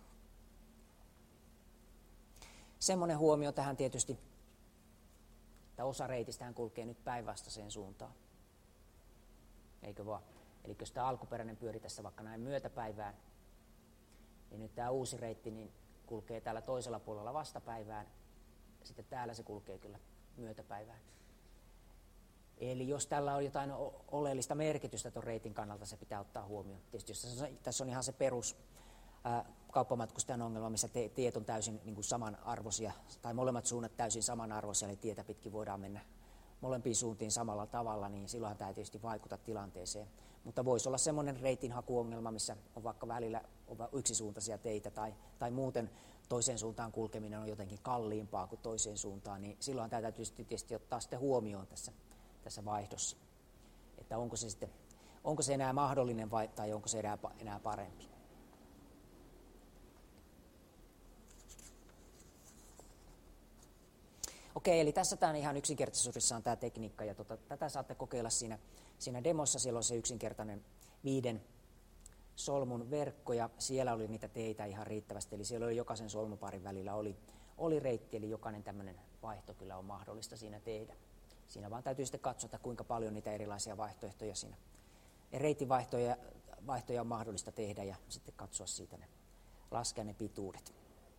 Semmoinen huomio tähän tietysti, että osa reitistähän kulkee nyt päinvastaiseen suuntaan. Eikö vaan? Eli jos tämä alkuperäinen pyöri tässä vaikka näin myötäpäivään, niin nyt tämä uusi reitti niin kulkee täällä toisella puolella vastapäivään, ja sitten täällä se kulkee kyllä myötäpäivään. Eli jos tällä on jotain oleellista merkitystä tuon reitin kannalta, se pitää ottaa huomioon. Tietysti jos tässä on ihan se perus kauppamatkustajan ongelma, missä tiet on täysin niin kuin samanarvoisia, tai molemmat suunnat täysin samanarvoisia, eli tietä pitkin voidaan mennä molempiin suuntiin samalla tavalla, niin silloin tämä ei tietysti vaikuta tilanteeseen. Mutta voisi olla semmoinen reitinhakuongelma, missä on vaikka välillä yksisuuntaisia teitä tai muuten toiseen suuntaan kulkeminen on jotenkin kalliimpaa kuin toiseen suuntaan, niin silloin tämä täytyy tietysti ottaa sitten huomioon tässä vaihdossa, että onko se enää mahdollinen tai onko se enää parempi. Okei, eli tässä tämä ihan yksinkertaisuudessaan tämä tekniikka, ja tätä saatte kokeilla siinä demossa. Siellä on se yksinkertainen 5 solmun verkko, ja siellä oli niitä teitä ihan riittävästi, eli siellä oli jokaisen solmuparin välillä oli reitti, eli jokainen tämmöinen vaihto kyllä on mahdollista siinä tehdä. Siinä vaan täytyy sitten katsoa, että kuinka paljon niitä erilaisia vaihtoehtoja siinä, reitinvaihtoja on mahdollista tehdä, ja sitten katsoa siitä laskea ne pituudet.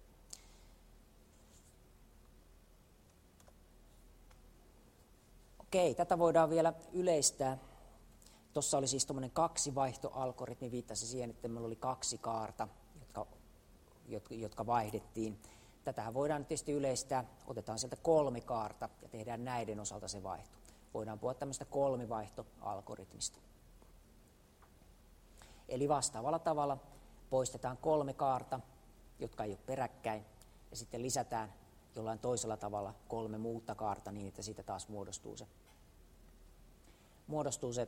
Okei, tätä voidaan vielä yleistää. Tuossa oli siis tuommoinen 2-vaihtoalgoritmi, viittasi siihen, että meillä oli 2 kaarta, jotka vaihdettiin. Tätähän voidaan tietysti yleistää, otetaan sieltä 3 kaarta ja tehdään näiden osalta se vaihto. Voidaan puhua tämmöistä 3-vaihtoalgoritmista. Eli vastaavalla tavalla poistetaan 3 kaarta, jotka ei ole peräkkäin, ja sitten lisätään jollain toisella tavalla 3 muuta kaarta niin, että siitä taas muodostuu se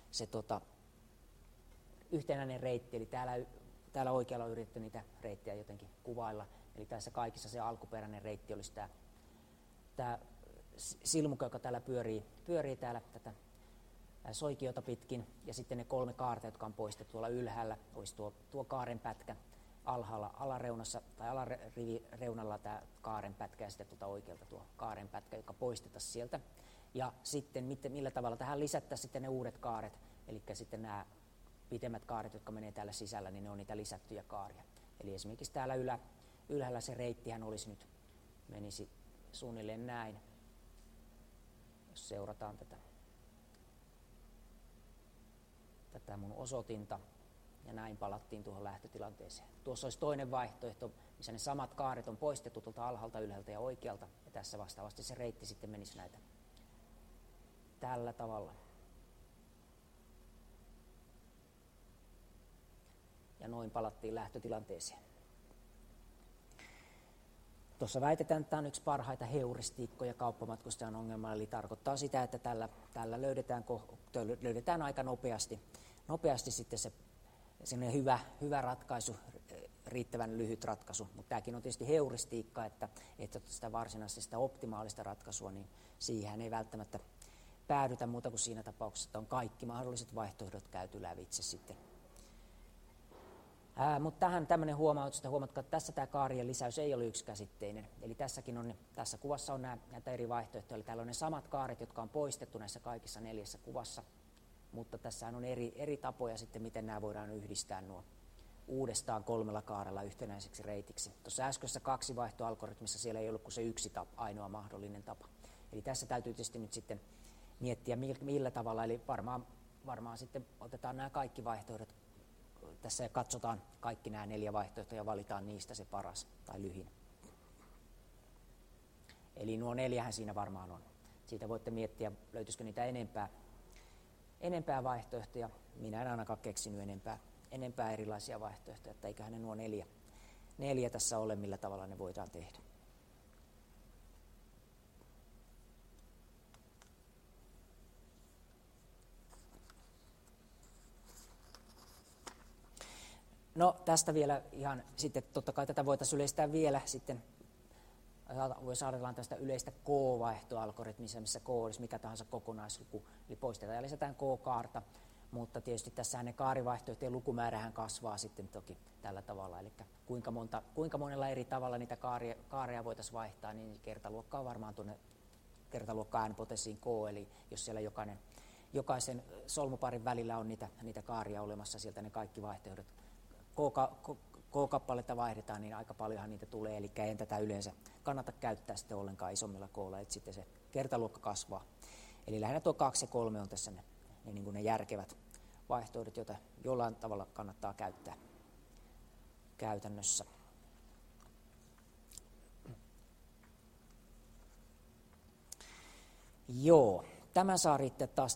yhtenäinen reitti. Eli täällä oikealla on yritetty niitä reittejä jotenkin kuvailla. Eli tässä kaikissa se alkuperäinen reitti olisi tämä silmukka, joka täällä pyörii täällä tätä soikiota pitkin. Ja sitten ne 3 kaarta, jotka on poistettu tuolla ylhäällä, olisi tuo kaaren pätkä alhaalla alareunassa tai alarivireunalla tämä kaaren pätkä ja sitten oikealta tuo kaaren pätkä, joka poistettaisiin sieltä. Ja sitten millä tavalla tähän lisättäisiin sitten ne uudet kaaret, eli sitten nämä pitemmät kaaret, jotka menee täällä sisällä, niin ne on niitä lisättyjä kaaria. Eli esimerkiksi täällä ylhäällä se reittihän menisi suunnilleen näin, jos seurataan tätä mun osoitinta, ja näin palattiin tuohon lähtötilanteeseen. Tuossa olisi toinen vaihtoehto, missä ne samat kaaret on poistettu tuolta alhaalta, ylhäältä ja oikealta, ja tässä vastaavasti se reitti sitten menisi näitä tällä tavalla. Ja noin palattiin lähtötilanteeseen. Tuossa väitetään, että tämä on yksi parhaita heuristiikkoja kauppamatkustajan ongelma, eli tarkoittaa sitä, että tällä löydetään aika nopeasti sitten se hyvä ratkaisu, riittävän lyhyt ratkaisu. Mutta tämäkin on tietysti heuristiikka, että sitä varsinaisesti sitä optimaalista ratkaisua, niin siihen ei välttämättä päädytä muuta kuin siinä tapauksessa, että on kaikki mahdolliset vaihtoehdot käyty lävitse sitten. Mutta tähän tämmöinen huomautus, että huomatkaa, että tässä tämä kaarien lisäys ei ole yksikäsitteinen. Eli tässä kuvassa on näitä eri vaihtoehtoja. Eli täällä on ne samat kaaret, jotka on poistettu näissä kaikissa 4 kuvassa. Mutta tässä on eri tapoja sitten, miten nämä voidaan yhdistää nuo uudestaan 3 kaarella yhtenäiseksi reitiksi. Tuossa äskeisessä 2-vaihtoalgoritmissa siellä ei ollut kuin se yksi ainoa mahdollinen tapa. Eli tässä täytyy tietysti nyt sitten miettiä millä tavalla, eli varmaan sitten otetaan nämä kaikki vaihtoehdot tässä ja katsotaan kaikki nämä 4 vaihtoehtoja ja valitaan niistä se paras tai lyhin. Eli nuo 4 siinä varmaan on. Siitä voitte miettiä, löytyisikö niitä enempää vaihtoehtoja. Minä en ainakaan keksinyt enempää erilaisia vaihtoehtoja, että eiköhän ne nuo 4 tässä ole, millä tavalla ne voidaan tehdä. No tästä vielä ihan sitten, totta kai tätä voitaisiin yleistää vielä sitten, jos ajatellaan tästä yleistä K-vaihtoalgoritmia, missä K olisi mikä tahansa kokonaisluku, eli poistetaan ja lisätään K-kaarta, mutta tietysti tässä ne kaarivaihtoehtojen lukumäärähän kasvaa sitten toki tällä tavalla, eli kuinka monella eri tavalla niitä kaareja voitaisiin vaihtaa, niin kertaluokka on varmaan tuonne kertaluokka n-potenssiin K, eli jos siellä jokaisen solmuparin välillä on niitä kaaria olemassa, sieltä ne kaikki vaihtoehdot K-kappaletta vaihdetaan, niin aika paljonhan niitä tulee, eli ei tätä yleensä kannata käyttää sitten ollenkaan isommilla K:lla, että sitten se kertaluokka kasvaa. Eli lähinnä tuo 2 ja 3 on tässä ne järkevät vaihtoehdot, joita jollain tavalla kannattaa käyttää käytännössä. Joo, tämä saa riittää taas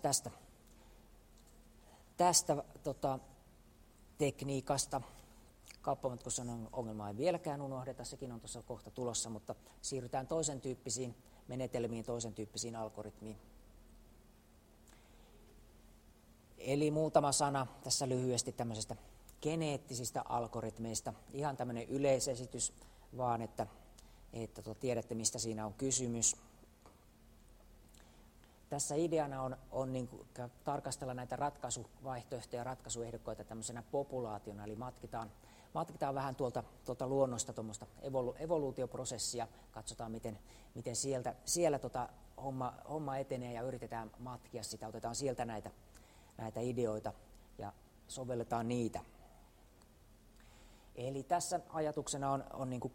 tästä tekniikasta. Kauppamatkustuksen ongelmaa ei vieläkään unohdeta, sekin on tuossa kohta tulossa, mutta siirrytään toisen tyyppisiin menetelmiin, toisen tyyppisiin algoritmiin. Eli muutama sana tässä lyhyesti tämmöisestä geneettisistä algoritmeista. Ihan tämmöinen yleisesitys vaan, että tiedätte mistä siinä on kysymys. Tässä ideana on niin kuin tarkastella näitä ratkaisuvaihtoehtoja ja ratkaisuehdokkaita tämmöisenä populaationa, eli matkitaan vähän tuolta luonnosta tuommoista evoluutioprosessia, katsotaan miten siellä homma etenee ja yritetään matkia sitä, otetaan sieltä näitä ideoita ja sovelletaan niitä. Eli tässä ajatuksena on niin kuin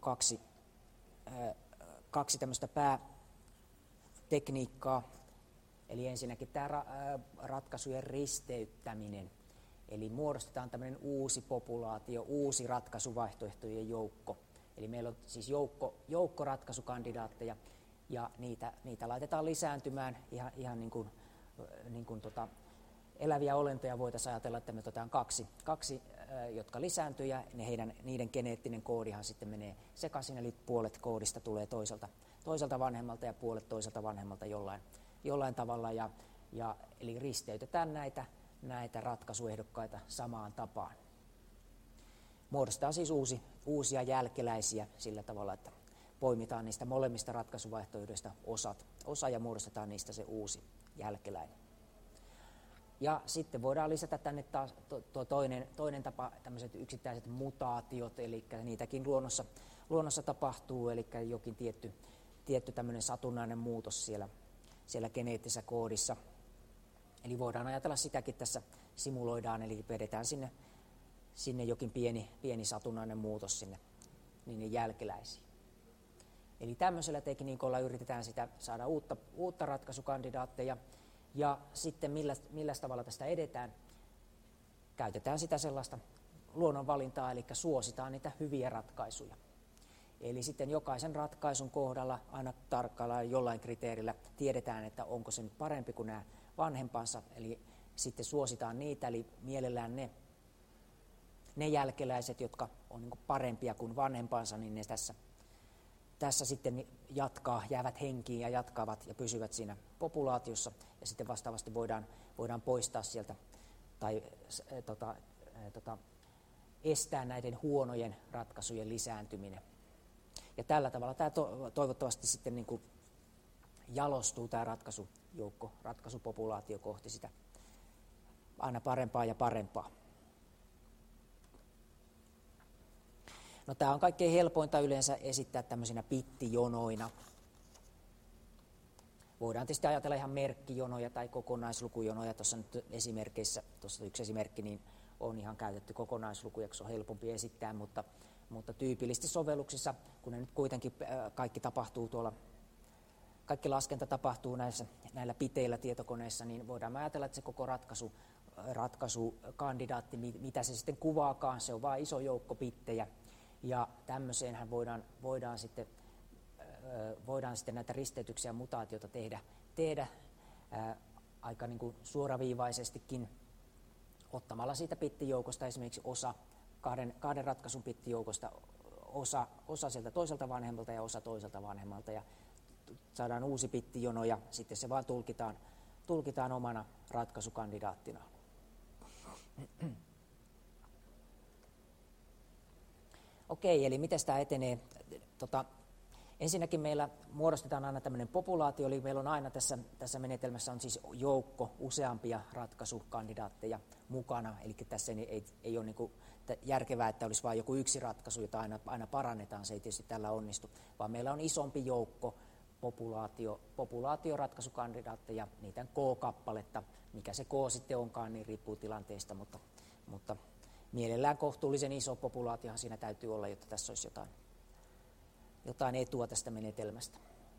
kaksi tämmöistä päätekniikkaa. Eli ensinnäkin tämä ratkaisujen risteyttäminen. Eli muodostetaan tämmöinen uusi populaatio, uusi ratkaisuvaihtoehtojen joukko. Eli meillä on siis joukko ratkaisukandidaatteja ja niitä laitetaan lisääntymään ihan niin kuin eläviä olentoja voitaisiin ajatella, että me otetaan kaksi jotka lisääntyy ja niiden geneettinen koodihan sitten menee sekaisin, eli puolet koodista tulee toiselta vanhemmalta ja puolet toiselta vanhemmalta jollain tavalla, eli risteytetään näitä ratkaisuehdokkaita samaan tapaan. Muodostetaan siis uusia jälkeläisiä sillä tavalla, että poimitaan niistä molemmista ratkaisuvaihtoehdoista osa ja muodostetaan niistä se uusi jälkeläinen. Ja sitten voidaan lisätä tänne taas toinen tapa, tämmöiset yksittäiset mutaatiot, eli niitäkin luonnossa tapahtuu, eli jokin tietty tämmöinen satunnainen muutos siellä geneettisessä koodissa. Eli voidaan ajatella sitäkin tässä simuloidaan, eli vedetään sinne jokin pieni satunnainen muutos sinne niiden jälkeläisiin. Eli tämmöisellä tekniikolla yritetään saada uutta ratkaisukandidaatteja, ja sitten millä tavalla tästä edetään, käytetään sitä sellaista luonnonvalintaa, eli suositaan niitä hyviä ratkaisuja. Eli sitten jokaisen ratkaisun kohdalla aina tarkkaillaan jollain kriteerillä, tiedetään, että onko se nyt parempi kuin nämä vanhempansa, eli sitten suositaan niitä, eli mielellään ne jälkeläiset, jotka on niin kuin parempia kuin vanhempansa, niin ne tässä sitten jäävät henkiin ja jatkavat ja pysyvät siinä populaatiossa, ja sitten vastaavasti voidaan poistaa sieltä tai estää näiden huonojen ratkaisujen lisääntyminen. Ja tällä tavalla tämä toivottavasti sitten niin kuin jalostuu tämä ratkaisupopulaatio kohti sitä aina parempaa ja parempaa. No, tämä on kaikkein helpointa yleensä esittää tämmöisinä bittijonoina. Voidaan tietysti ajatella ihan merkkijonoja tai kokonaislukujonoja. Tuossa nyt esimerkkeissä, tuossa yksi esimerkki, niin on ihan käytetty kokonaislukuja, kun se on helpompi esittää, mutta tyypillisesti sovelluksissa, kun ne nyt kuitenkin kaikki laskenta tapahtuu näillä biteillä tietokoneissa, niin voidaan ajatella, että se koko ratkaisukandidaatti, mitä se sitten kuvaakaan, se on vain iso joukko bittejä. Ja tämmöiseenhän voidaan sitten näitä risteytyksiä ja mutaatioita tehdä aika niin kuin suoraviivaisestikin ottamalla siitä bittijoukosta esimerkiksi kahden ratkaisun bittijoukosta osa sieltä toiselta vanhemmalta ja osa toiselta vanhemmalta, ja saadaan uusi bittijono ja sitten se vaan tulkitaan omana ratkaisukandidaattina. Okei, eli miten tämä etenee? Ensinnäkin meillä muodostetaan aina tämmöinen populaatio, eli meillä on aina tässä menetelmässä on siis joukko useampia ratkaisukandidaatteja mukana, eli tässä ei ole niin kuin järkevää, että olisi vain joku yksi ratkaisu, jota aina parannetaan, se ei tietysti tällä onnistu, vaan meillä on isompi joukko populaatioratkaisukandidaatteja, niitä K-kappaletta, mikä se K sitten onkaan, niin riippuu tilanteesta, mutta mielellään kohtuullisen iso populaatiohan siinä täytyy olla, jotta tässä olisi jotain etua tästä menetelmästä.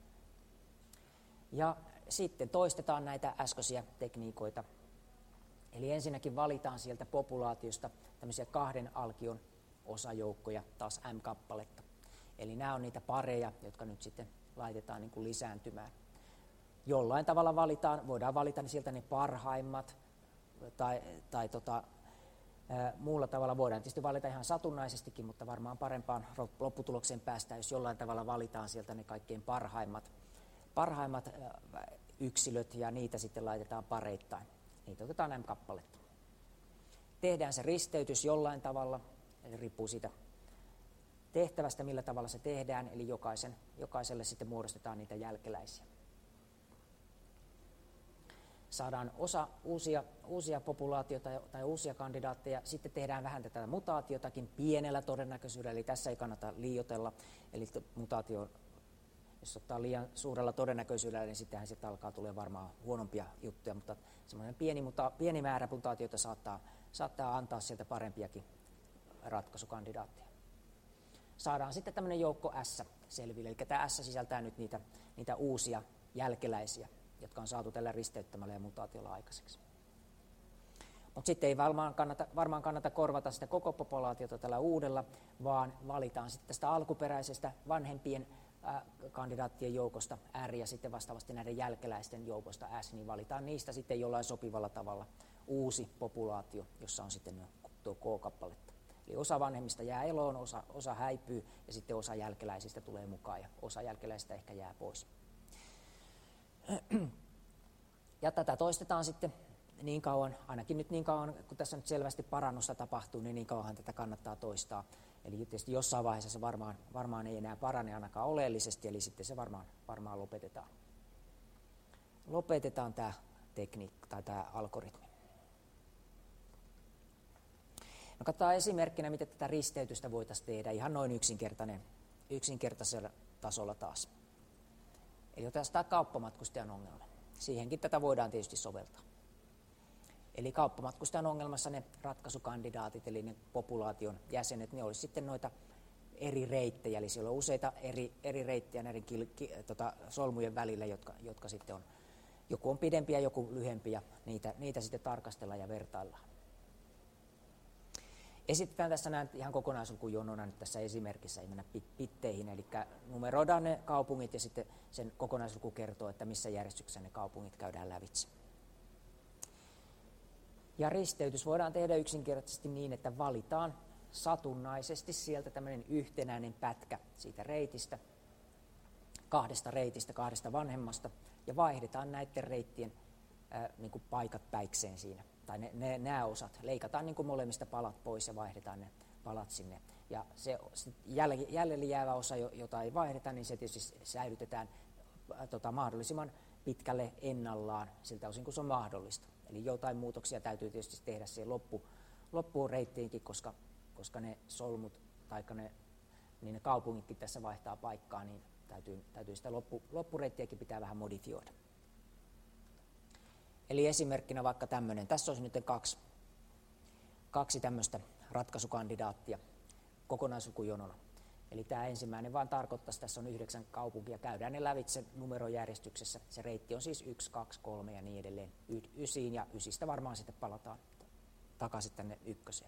Ja sitten toistetaan näitä äskeisiä tekniikoita. Eli ensinnäkin valitaan sieltä populaatiosta tämmöisiä 2 alkion osajoukkoja, taas M-kappaletta. Eli nämä on niitä pareja, jotka nyt sitten laitetaan niin kuin lisääntymään. jollain tavalla voidaan valita sieltä ne parhaimmat, tai muulla tavalla voidaan tietysti valita ihan satunnaisestikin, mutta varmaan parempaan lopputulokseen päästään, jos jollain tavalla valitaan sieltä ne kaikkein parhaimmat yksilöt, ja niitä sitten laitetaan pareittain. Niitä otetaan M-kappaletta. Tehdään se risteytys jollain tavalla, eli riippuu siitä tehtävästä, millä tavalla se tehdään, eli jokaiselle sitten muodostetaan niitä jälkeläisiä. Saadaan osa uusia populaatioita tai uusia kandidaatteja, sitten tehdään vähän tätä mutaatiotakin pienellä todennäköisyydellä, eli tässä ei kannata liioitella, eli mutaatio, jos ottaa liian suurella todennäköisyydellä, niin sittenhän sitten alkaa tulee varmaan huonompia juttuja, mutta semmoinen pieni määrä mutaatioita saattaa antaa sieltä parempiakin ratkaisukandidaatteja. Saadaan sitten tämmöinen joukko S selville, eli tämä S sisältää nyt niitä uusia jälkeläisiä, jotka on saatu tällä risteyttämällä ja mutaatiolla aikaiseksi. Mutta sitten ei varmaan kannata korvata sitä koko populaatiota tällä uudella, vaan valitaan sitten tästä alkuperäisestä vanhempien kandidaattien joukosta R ja sitten vastaavasti näiden jälkeläisten joukosta S, niin valitaan niistä sitten jollain sopivalla tavalla uusi populaatio, jossa on sitten tuo K-kappaletta. Eli osa vanhemmista jää eloon, osa häipyy ja sitten osa jälkeläisistä tulee mukaan ja osa jälkeläisistä ehkä jää pois. Ja tätä toistetaan sitten niin kauan, ainakin nyt niin kauan, kun tässä nyt selvästi parannusta tapahtuu, niin kauanhan tätä kannattaa toistaa. Eli tietysti jossain vaiheessa se varmaan ei enää parane ainakaan oleellisesti, eli sitten se varmaan lopetetaan. Lopetetaan tämä tekniikka tai tämä algoritmi. No katsotaan esimerkkinä, miten tätä risteytystä voitaisiin tehdä ihan noin yksinkertaisella tasolla taas. Eli otetaan tämä kauppamatkustajan ongelma. Siihenkin tätä voidaan tietysti soveltaa. Eli kauppamatkustajan ongelmassa ne ratkaisukandidaatit, eli ne populaation jäsenet, ne olisi sitten noita eri reittejä, eli siellä on useita eri reittejä näiden solmujen välillä, jotka sitten on, joku on pidempi ja joku lyhempi, ja niitä sitten tarkastellaan ja vertaillaan. Esitetään tässä näin ihan kokonaislukujonona nyt tässä esimerkissä, ei mennä bitteihin, eli numeroidaan ne kaupungit ja sitten sen kokonaisluku kertoo, että missä järjestyksessä ne kaupungit käydään lävitse. Ja risteytys voidaan tehdä yksinkertaisesti niin, että valitaan satunnaisesti sieltä tämmöinen yhtenäinen pätkä siitä reitistä, kahdesta vanhemmasta, ja vaihdetaan näiden reittien niin kuin paikat päikseen siinä. Tai nämä osat leikataan niin kuin molemmista palat pois ja vaihdetaan ne palat sinne. Ja se jäljelle jäävä osa, jota ei vaihdeta, niin se tietysti säilytetään mahdollisimman pitkälle ennallaan siltä osin, kun se on mahdollista. Eli jotain muutoksia täytyy tietysti tehdä siihen loppuun reittiinkin, koska ne solmut tai ne kaupungitkin tässä vaihtaa paikkaa, niin täytyy sitä loppureittiäkin pitää vähän modifioida. Eli esimerkkinä vaikka tämmöinen. Tässä olisi nyt kaksi tämmöistä ratkaisukandidaattia kokonaislukujonona. Eli tämä ensimmäinen vaan tarkoittaisi, että tässä on 9 kaupunkia, käydään ne lävitse numerojärjestyksessä. Se reitti on siis 1, 2, 3 ja niin edelleen 9, ja 9 varmaan sitten palataan takaisin tänne 1.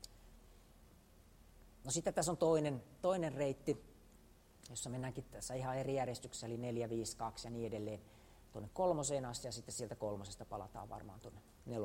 No sitten tässä on toinen reitti, jossa mennäänkin tässä ihan eri järjestyksessä, eli 4, 5, 2 ja niin edelleen tuonne 3 asti, ja sitten sieltä 3 palataan varmaan tuonne 4.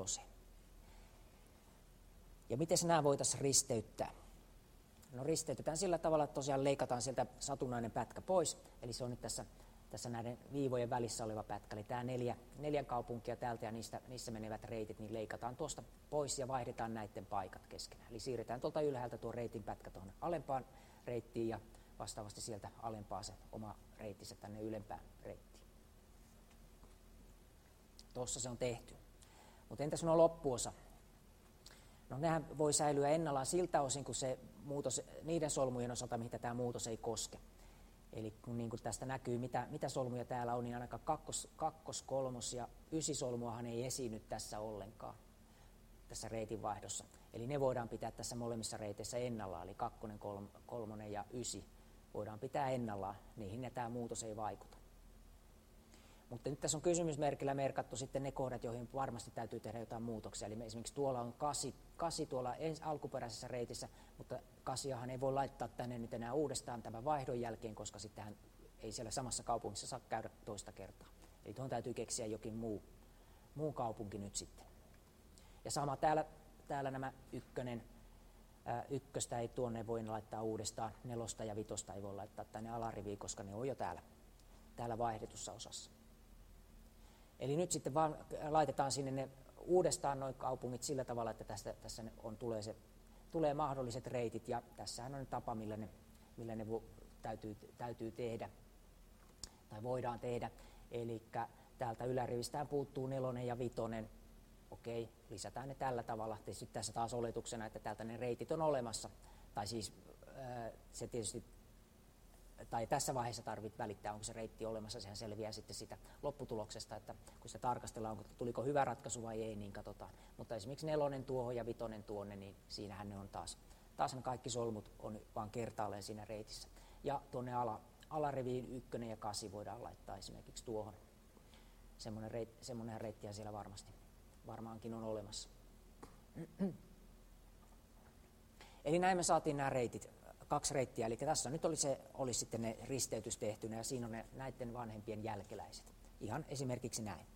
Ja miten nämä voitaisiin risteyttää? No risteytetään sillä tavalla, että tosiaan leikataan sieltä satunnainen pätkä pois, eli se on nyt tässä näiden viivojen välissä oleva pätkä, eli tämä 4 kaupunkia täältä ja niissä menevät reitit, niin leikataan tuosta pois ja vaihdetaan näiden paikat keskenään. Eli siirretään tuolta ylhäältä tuo reitin pätkä tuonne alempaan reittiin ja vastaavasti sieltä alempaa se oma reittinsä tänne ylempään reittiin. Tuossa se on tehty. Mutta entäs nuo loppuosa? No nehän voi säilyä ennallaan siltä osin, kun se muutos, niiden solmujen osalta, mitä tämä muutos ei koske. Eli niin kuin tästä näkyy, mitä solmuja täällä on, niin ainakaan 2, 3 ja 9 solmuahan ei esiinny tässä ollenkaan, tässä reitinvaihdossa. Eli ne voidaan pitää tässä molemmissa reiteissä ennallaan, eli 2, 3 ja 9 voidaan pitää ennallaan, niihin tämä muutos ei vaikuta. Mutta nyt tässä on kysymysmerkillä merkattu sitten ne kohdat, joihin varmasti täytyy tehdä jotain muutoksia. Eli esimerkiksi tuolla on 8 tuolla alkuperäisessä reitissä, mutta 8 ei voi laittaa tänne nyt enää uudestaan tämän vaihdon jälkeen, koska sittenhän ei siellä samassa kaupungissa saa käydä toista kertaa. Eli tuohon täytyy keksiä jokin muu kaupunki nyt sitten. Ja sama täällä nämä ykköstä ei tuonne voi laittaa uudestaan, 4 ja 5 ei voi laittaa tänne alariviin, koska ne on jo täällä vaihdetussa osassa. Eli nyt sitten vaan laitetaan sinne ne uudestaan noin kaupungit sillä tavalla, että tässä tulee mahdolliset reitit, ja tässähän on tapa, millä ne täytyy tehdä tai voidaan tehdä. Eli täältä ylärivistään puuttuu 4 ja 5. Okei, lisätään ne tällä tavalla. Tietysti tässä taas oletuksena, että täältä ne reitit on olemassa. Tai siis se tietysti, tai tässä vaiheessa tarvitsee välittää, onko se reitti olemassa. Sehän selviää sitten sitä lopputuloksesta, että kun sitä tarkastellaan, tuliko hyvä ratkaisu vai ei, niin katsotaan. Mutta esimerkiksi 4 tuohon ja 5 tuonne, niin siinähän ne on taas ne kaikki solmut on vaan kertaalleen siinä reitissä. Ja tuonne alariviin 1 ja 8 voidaan laittaa esimerkiksi tuohon. Semmoinen reittiä siellä varmaankin on olemassa. Eli näin me saatiin nämä reitit, 2 reittiä. Eli tässä nyt oli sitten ne risteytys tehtynä, ja siinä on näiden vanhempien jälkeläiset. Ihan esimerkiksi näin.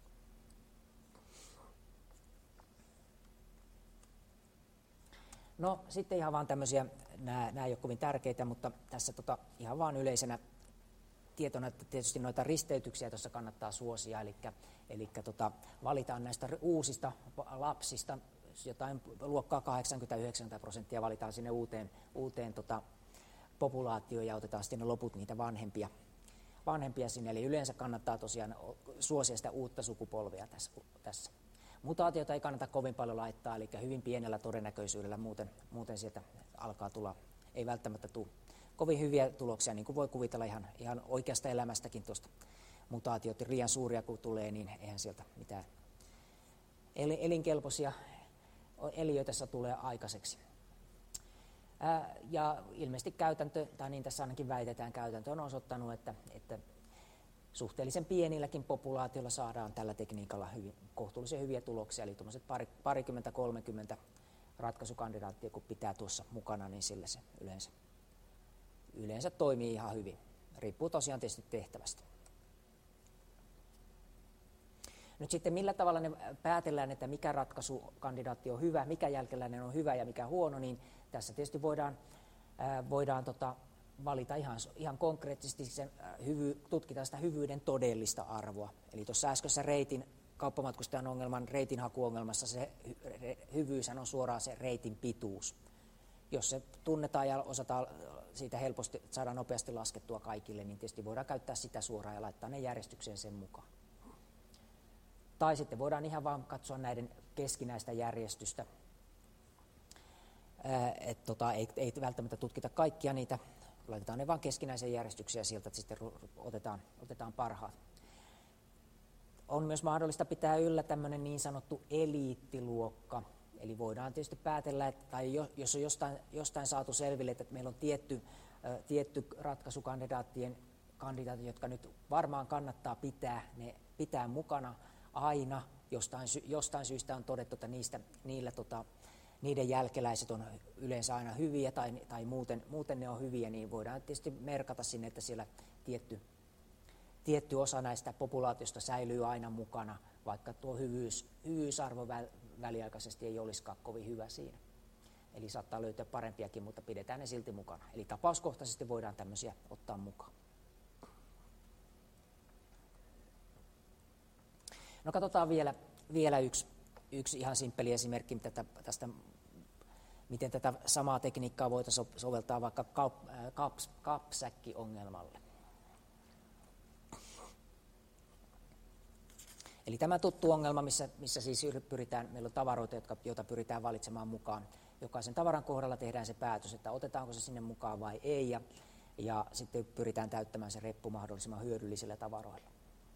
No sitten ihan vaan tämmöisiä, nämä ei ole kovin tärkeitä, mutta tässä ihan vaan yleisenä tietona, että tietysti noita risteytyksiä tuossa kannattaa suosia, eli valitaan näistä uusista lapsista, jotain luokkaa 80-90% valitaan sinne uuteen populaatioon ja otetaan sitten ne loput niitä vanhempia sinne. Eli yleensä kannattaa tosiaan suosia sitä uutta sukupolvea tässä. Mutaatiota ei kannata kovin paljon laittaa, eli hyvin pienellä todennäköisyydellä muuten sieltä alkaa tulla, ei välttämättä tule kovin hyviä tuloksia, niin kuin voi kuvitella ihan oikeasta elämästäkin tuosta mutaatiot liian suuria kun tulee, niin eihän sieltä mitään elinkelpoisia eliöitä tulee aikaiseksi. Ja ilmeisesti käytäntö, tai niin tässä ainakin väitetään, käytäntö on osoittanut, että suhteellisen pienilläkin populaatioilla saadaan tällä tekniikalla kohtuullisen hyviä tuloksia, eli tuommoiset 20-30 ratkaisukandidaattia, kun pitää tuossa mukana, niin sillä se yleensä toimii ihan hyvin. Riippuu tosiaan tietysti tehtävästä. Nyt sitten millä tavalla ne päätellään, että mikä ratkaisukandidaatti on hyvä, mikä jälkeläinen on hyvä ja mikä huono, niin tässä tietysti voidaan valita ihan konkreettisesti tutkitaan sitä hyvyyden todellista arvoa. Eli tuossa äskeisessä kauppamatkustajan ongelman reitinhakuongelmassa se hyvyyshän on suoraan se reitin pituus. Jos se tunnetaan ja osataan siitä helposti, saadaan nopeasti laskettua kaikille, niin tietysti voidaan käyttää sitä suoraan ja laittaa ne järjestykseen sen mukaan. Tai sitten voidaan ihan vaan katsoa näiden keskinäistä järjestystä. Ei välttämättä tutkita kaikkia niitä, laitetaan ne vaan keskinäiseen järjestykseen ja sieltä sitten otetaan parhaat. On myös mahdollista pitää yllä tämmöinen niin sanottu eliittiluokka. Eli voidaan tietysti päätellä, tai jos on jostain saatu selville, että meillä on tietty ratkaisukandidaatit, jotka nyt varmaan kannattaa pitää mukana aina. Jostain syystä on todettu, että niiden jälkeläiset on yleensä aina hyviä tai muuten ne on hyviä, niin voidaan tietysti merkata sinne, että siellä tietty osa näistä populaatiosta säilyy aina mukana, vaikka tuo hyvyysarvo väliaikaisesti ei olisikaan kovin hyvä siinä. Eli saattaa löytyä parempiakin, mutta pidetään ne silti mukana. Eli tapauskohtaisesti voidaan tämmöisiä ottaa mukaan. No katsotaan vielä yksi ihan simppeli esimerkki tästä, miten tätä samaa tekniikkaa voitaisiin soveltaa vaikka kapsäkki-ongelmalle. Eli tämä tuttu ongelma, missä siis meillä on tavaroita, joita pyritään valitsemaan mukaan. Jokaisen tavaran kohdalla tehdään se päätös, että otetaanko se sinne mukaan vai ei, ja sitten pyritään täyttämään se reppu mahdollisimman hyödyllisillä tavaroilla.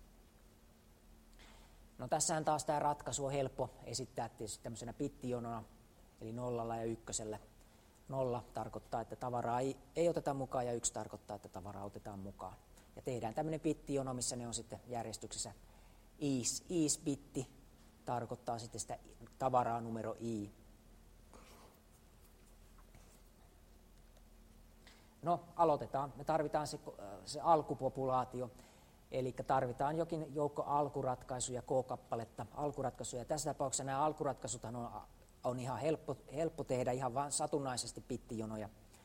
No tässähän taas tämä ratkaisu on helppo esittää tietysti tämmöisenä bittijonona, eli 0 ja 1. 0 tarkoittaa, että tavaraa ei oteta mukaan, ja 1 tarkoittaa, että tavaraa otetaan mukaan. Ja tehdään tämmöinen bittijono, missä ne on sitten järjestyksessä. Is-bitti tarkoittaa sitten sitä tavaraa numero i. No aloitetaan. Me tarvitaan se alkupopulaatio. Eli tarvitaan jokin joukko alkuratkaisuja, K-kappaletta alkuratkaisuja. Tässä tapauksessa nämä alkuratkaisuthan on ihan helppo tehdä ihan vain satunnaisesti bittijonoja.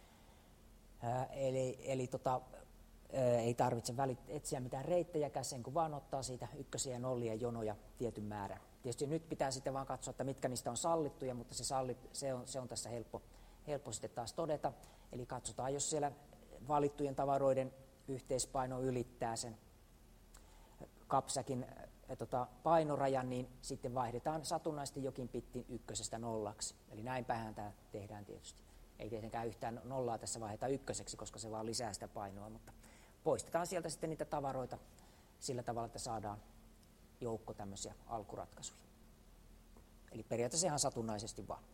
Ei tarvitse etsiä mitään reittejäkään sen, kun vaan ottaa siitä ykkösiä ja nollia jonoja tietyn määrän. Tietysti nyt pitää sitten vaan katsoa, että mitkä niistä on sallittuja, mutta se on tässä helppo sitten taas todeta. Eli katsotaan, jos siellä valittujen tavaroiden yhteispaino ylittää sen kapsäkin painorajan, niin sitten vaihdetaan satunnaisesti jokin bitti ykkösestä nollaksi. Eli näinpähän tämä tehdään tietysti. Ei tietenkään yhtään nollaa tässä vaihdeta ykköseksi, koska se vaan lisää sitä painoa, mutta poistetaan sieltä sitten niitä tavaroita sillä tavalla, että saadaan joukko tämmöisiä alkuratkaisuja. Eli periaatteessa ihan satunnaisesti vaan.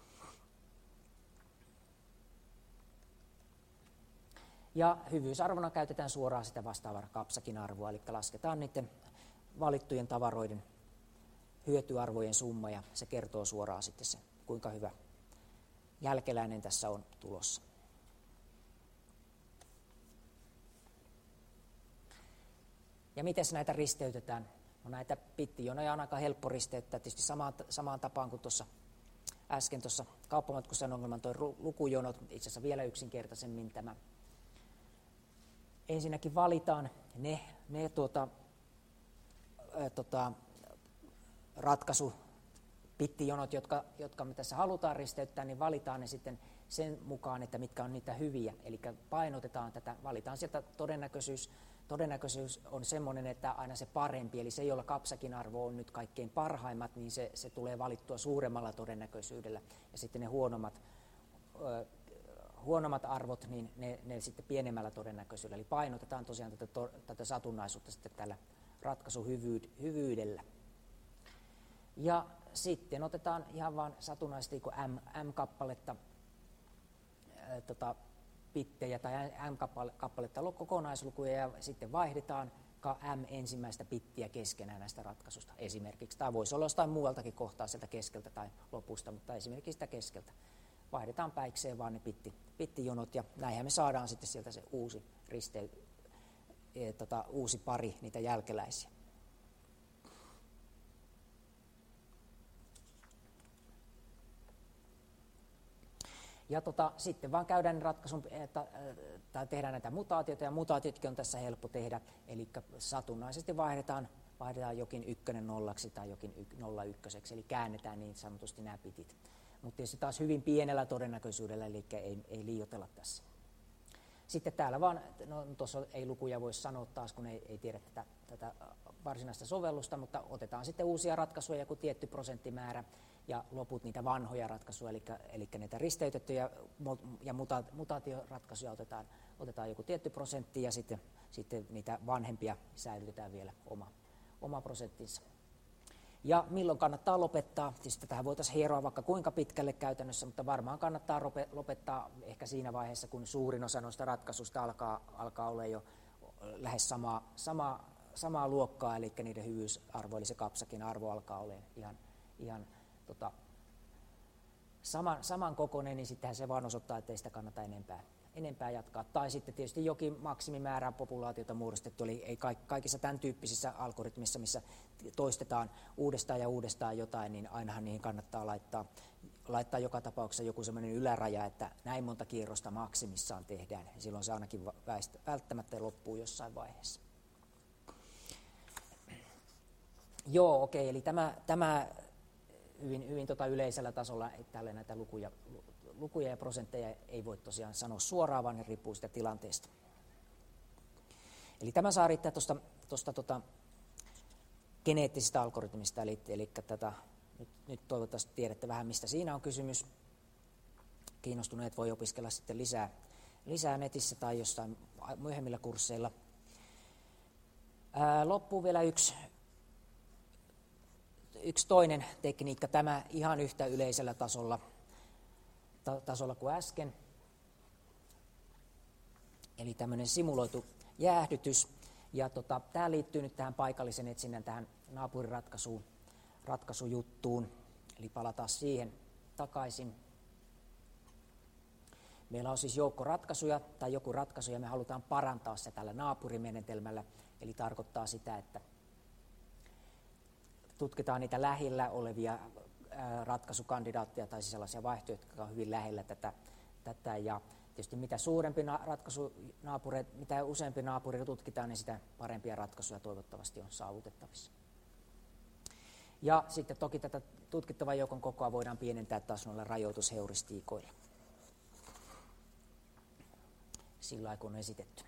Ja hyvyysarvona käytetään suoraan sitä vastaavaa kapsakin arvoa, eli lasketaan niiden valittujen tavaroiden hyötyarvojen summa, ja se kertoo suoraan sitten se, kuinka hyvä jälkeläinen tässä on tulossa. Ja miten näitä risteytetään? No, näitä bittijonoja on aika helppo risteyttää tietysti samaan tapaan kuin tuossa äsken tuossa kauppamatkustajan ongelman toi lukujonot, itse asiassa vielä yksinkertaisemmin tämä. Ensinnäkin valitaan ne bittijonot, jotka me tässä halutaan risteyttää, niin valitaan ne sitten sen mukaan, että mitkä on niitä hyviä. Eli painotetaan tätä, valitaan sieltä todennäköisyys on semmoinen, että aina se parempi, eli se, jolla kapsakin arvo on nyt kaikkein parhaimmat, niin se tulee valittua suuremmalla todennäköisyydellä. Ja sitten ne huonommat arvot, niin ne sitten pienemmällä todennäköisyydellä. Eli painotetaan tosiaan tätä satunnaisuutta sitten tällä ratkaisuhyvyydellä. Ja sitten otetaan ihan vain satunnaisesti M-kappaletta bittejä tai M-kappaletta kokonaislukuja, ja sitten vaihdetaan M ensimmäistä bittiä keskenään näistä ratkaisusta esimerkiksi. Tämä voisi olla jostain muualtakin kohtaa sieltä keskeltä tai lopusta, mutta esimerkiksi sitä keskeltä. Vaihdetaan päikseen vaan ne bittijonot, ja näinhän me saadaan sitten sieltä se uusi pari niitä jälkeläisiä. Ja sitten vaan käydään ratkaisun, tai tehdään näitä mutaatioita, ja mutaatiotkin on tässä helppo tehdä, eli satunnaisesti vaihdetaan jokin ykkönen nollaksi tai jokin nolla ykköseksi, eli käännetään niin sanotusti nämä bitit. Mutta tietysti taas hyvin pienellä todennäköisyydellä, eli ei liioitella tässä. Sitten täällä vaan, no tuossa ei lukuja voi sanoa taas, kun ei tiedä tätä varsinaista sovellusta, mutta otetaan sitten uusia ratkaisuja, joku tietty prosenttimäärä, ja loput niitä vanhoja ratkaisuja, eli näitä risteytettyjä ja mutaatioratkaisuja otetaan joku tietty prosentti, ja sitten niitä vanhempia säilytetään vielä oma prosenttinsa. Ja milloin kannattaa lopettaa? Tietysti tähän voitaisiin hieroa vaikka kuinka pitkälle käytännössä, mutta varmaan kannattaa lopettaa ehkä siinä vaiheessa, kun suurin osa noista ratkaisusta alkaa olla jo lähes samaa luokkaa, eli niiden hyvyysarvo, eli se kapsakin arvo alkaa olemaan ihan samankokoinen, niin sittenhän se vaan osoittaa, että ei sitä kannata enempää jatkaa. Tai sitten tietysti jokin maksimimäärä populaatiota muodostettu, eli ei kaikissa tämän tyyppisissä algoritmissa, missä toistetaan uudestaan ja uudestaan jotain, niin ainahan niihin kannattaa laittaa joka tapauksessa joku sellainen yläraja, että näin monta kierrosta maksimissaan tehdään. Ja silloin se ainakin välttämättä loppuu jossain vaiheessa. Joo, okei, eli tämä hyvin yleisellä tasolla, että täällä näitä lukuja ja prosentteja ei voi tosiaan sanoa suoraan, vaan ne riippuu sitä tilanteesta. Eli tämä saa riittää tuosta geneettisistä algoritmista, eli nyt toivottavasti tiedätte vähän, mistä siinä on kysymys. Kiinnostuneet voi opiskella sitten lisää netissä tai jossain myöhemmillä kursseilla. Loppuu vielä yksi toinen tekniikka, tämä ihan yhtä yleisellä tasolla kuin äsken. Eli tämmöinen simuloitu jäähdytys. Ja tämä liittyy nyt tähän paikallisen etsinnän, tähän naapuriratkaisujuttuun. Eli palataan siihen takaisin. Meillä on siis joukko ratkaisuja tai joku ratkaisu, ja me halutaan parantaa se tällä naapurimenetelmällä. Eli tarkoittaa sitä, että tutkitaan niitä lähellä olevia ratkaisukandidaatteja tai sellaisia vaihtoehtoja, jotka on hyvin lähellä tätä. Ja tietysti mitä suurempi mitä useampi naapuri tutkitaan, niin sitä parempia ratkaisuja toivottavasti on saavutettavissa. Ja sitten toki tätä tutkittavan joukon kokoa voidaan pienentää taas noilla rajoitusheuristiikoilla. Sillä kun on esitetty.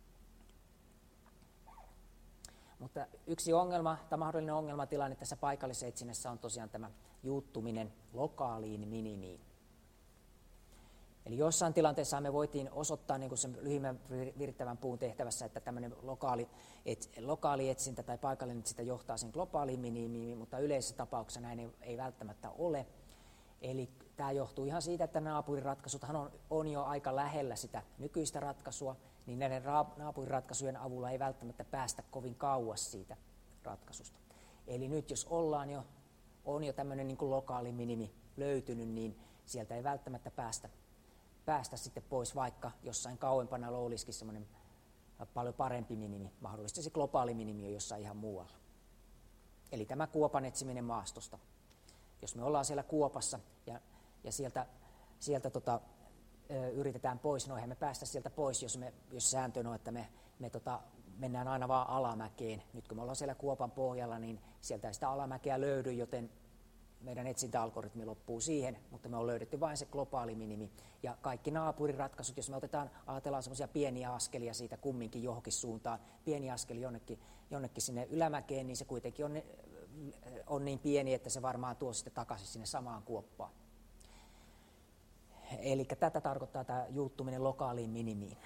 Mutta yksi ongelma tai mahdollinen ongelmatilanne tässä paikallisessa etsinnässä on tosiaan tämä juuttuminen lokaaliin minimiin. Eli jossain tilanteessa me voitiin osoittaa niin kuin sen lyhimmän virittävän puun tehtävässä, että tämmöinen lokaali etsintä tai paikallinen etsintä johtaa sen globaaliin minimiin, mutta yleisessä tapauksessa näin ei välttämättä ole. Eli tämä johtuu ihan siitä, että naapuriratkaisuthan on jo aika lähellä sitä nykyistä ratkaisua, niin näiden naapuriratkaisujen avulla ei välttämättä päästä kovin kauas siitä ratkaisusta. Eli nyt jos on jo tämmöinen niin kuin lokaali minimi löytynyt, niin sieltä ei välttämättä päästä sitten pois, vaikka jossain kauempana olisikin semmoinen paljon parempi minimi, mahdollisesti se globaali minimi on jossain ihan muualla. Eli tämä kuopan etsiminen maastosta. Jos me ollaan siellä kuopassa ja sieltä yritetään pois, no eihän me päästä sieltä pois, jos sääntö on, että me mennään aina vaan alamäkeen. Nyt kun me ollaan siellä kuopan pohjalla, niin sieltä ei sitä alamäkeä löydy, joten meidän etsintäalgoritmi loppuu siihen, mutta me on löydetty vain se globaali minimi. Ja kaikki naapuriratkaisut, jos me ajatellaan semmoisia pieniä askelia siitä kumminkin johonkin suuntaan, pieni askel jonnekin sinne ylämäkeen, niin se kuitenkin on niin pieni, että se varmaan tuo sitten takaisin sinne samaan kuoppaan. Eli tätä tarkoittaa tämä juuttuminen lokaaliin minimiin.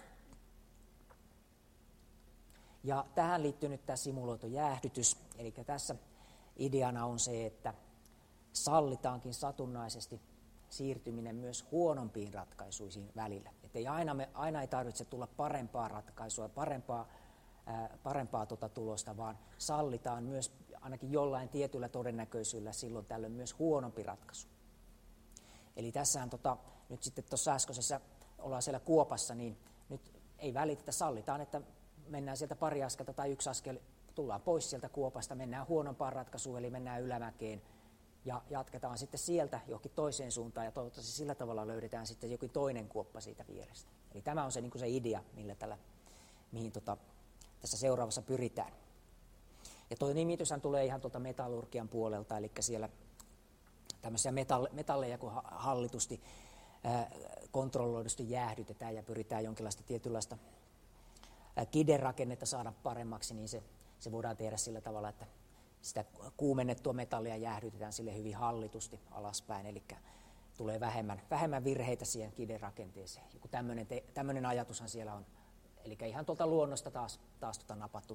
Ja tähän liittyy nyt tämä simuloitu jäähdytys. Eli tässä ideana on se, että sallitaankin satunnaisesti siirtyminen myös huonompiin ratkaisuihin välillä. Että aina ei tarvitse tulla parempaa ratkaisua, parempaa tulosta, vaan sallitaan myös ainakin jollain tietyllä todennäköisyydellä silloin tällöin myös huonompi ratkaisu. Eli tässähän nyt sitten tuossa äskeisessä ollaan siellä kuopassa, niin nyt ei välitetä, sallitaan, että mennään sieltä pari askelta tai yksi askel, tullaan pois sieltä kuopasta, mennään huonompaan ratkaisuun, eli mennään ylämäkeen ja jatketaan sitten sieltä johonkin toiseen suuntaan ja toivottavasti sillä tavalla löydetään sitten jokin toinen kuoppa siitä vierestä. Eli tämä on se, niin kuin se idea, mihin tässä seuraavassa pyritään. Ja tuo nimityshän tulee ihan tuolta metallurgian puolelta, eli siellä tämmöisiä metalleja, kun hallitusti kontrolloidusti jäähdytetään ja pyritään jonkinlaista tietynlaista kiderakennetta saada paremmaksi, niin se voidaan tehdä sillä tavalla, että sitä kuumennettua metallia jäähdytetään sille hyvin hallitusti alaspäin, eli tulee vähemmän virheitä siihen kiderakenteeseen. Joku tämmöinen ajatushan siellä on. Eli ihan tuolta luonnosta taas napattu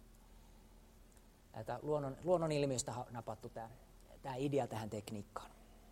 luonnon ilmiöstä napattu tämä idea tähän tekniikkaan.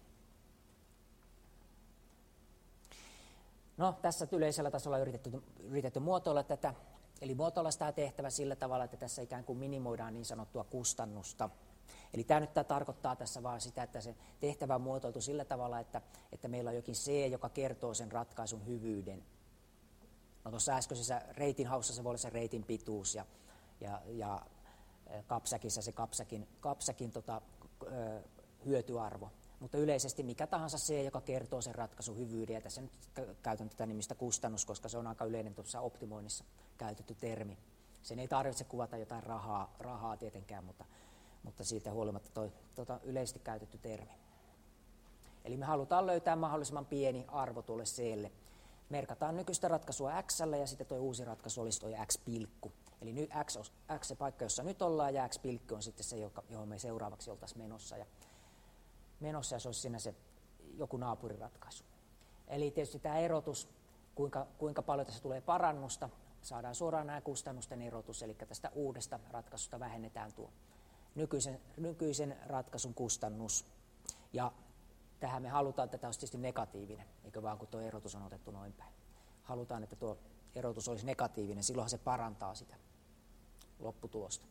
No, tässä yleisellä tasolla on yritetty muotoilla tätä, eli muotoilla sitä tehtävä sillä tavalla, että tässä ikään kuin minimoidaan niin sanottua kustannusta. Eli tämä tarkoittaa tässä vaan sitä, että se tehtävä on muotoiltu sillä tavalla, että meillä on jokin C, joka kertoo sen ratkaisun hyvyyden. No, tuossa äskeisessä reitin haussa se voi olla se reitin pituus ja kapsäkissä se kapsäkin hyötyarvo. Mutta yleisesti mikä tahansa C, joka kertoo sen ratkaisun hyvyyden, ja tässä nyt käytän tätä nimistä kustannus, koska se on aika yleinen tuossa optimoinnissa käytetty termi. Sen ei tarvitse kuvata jotain rahaa tietenkään, mutta siitä huolimatta yleisesti käytetty termi. Eli me halutaan löytää mahdollisimman pieni arvo tuolle C:lle. Merkataan nykyistä ratkaisua X:llä ja sitten tuo uusi ratkaisu olisi tuo X-pilkku. Eli nyt X se paikka, jossa nyt ollaan, ja X-pilkku on sitten se, johon me seuraavaksi oltaisiin menossa ja se olisi siinä se joku naapuriratkaisu. Eli tietysti tämä erotus, kuinka paljon tässä tulee parannusta, saadaan suoraan nämä kustannusten erotus, eli tästä uudesta ratkaisusta vähennetään tuo nykyisen ratkaisun kustannus. Ja tähän me halutaan, että tämä olisi tietysti negatiivinen, eikö vaan kun tuo erotus on otettu noin päin. Halutaan, että tuo erotus olisi negatiivinen, silloinhan se parantaa sitä lopputulosta.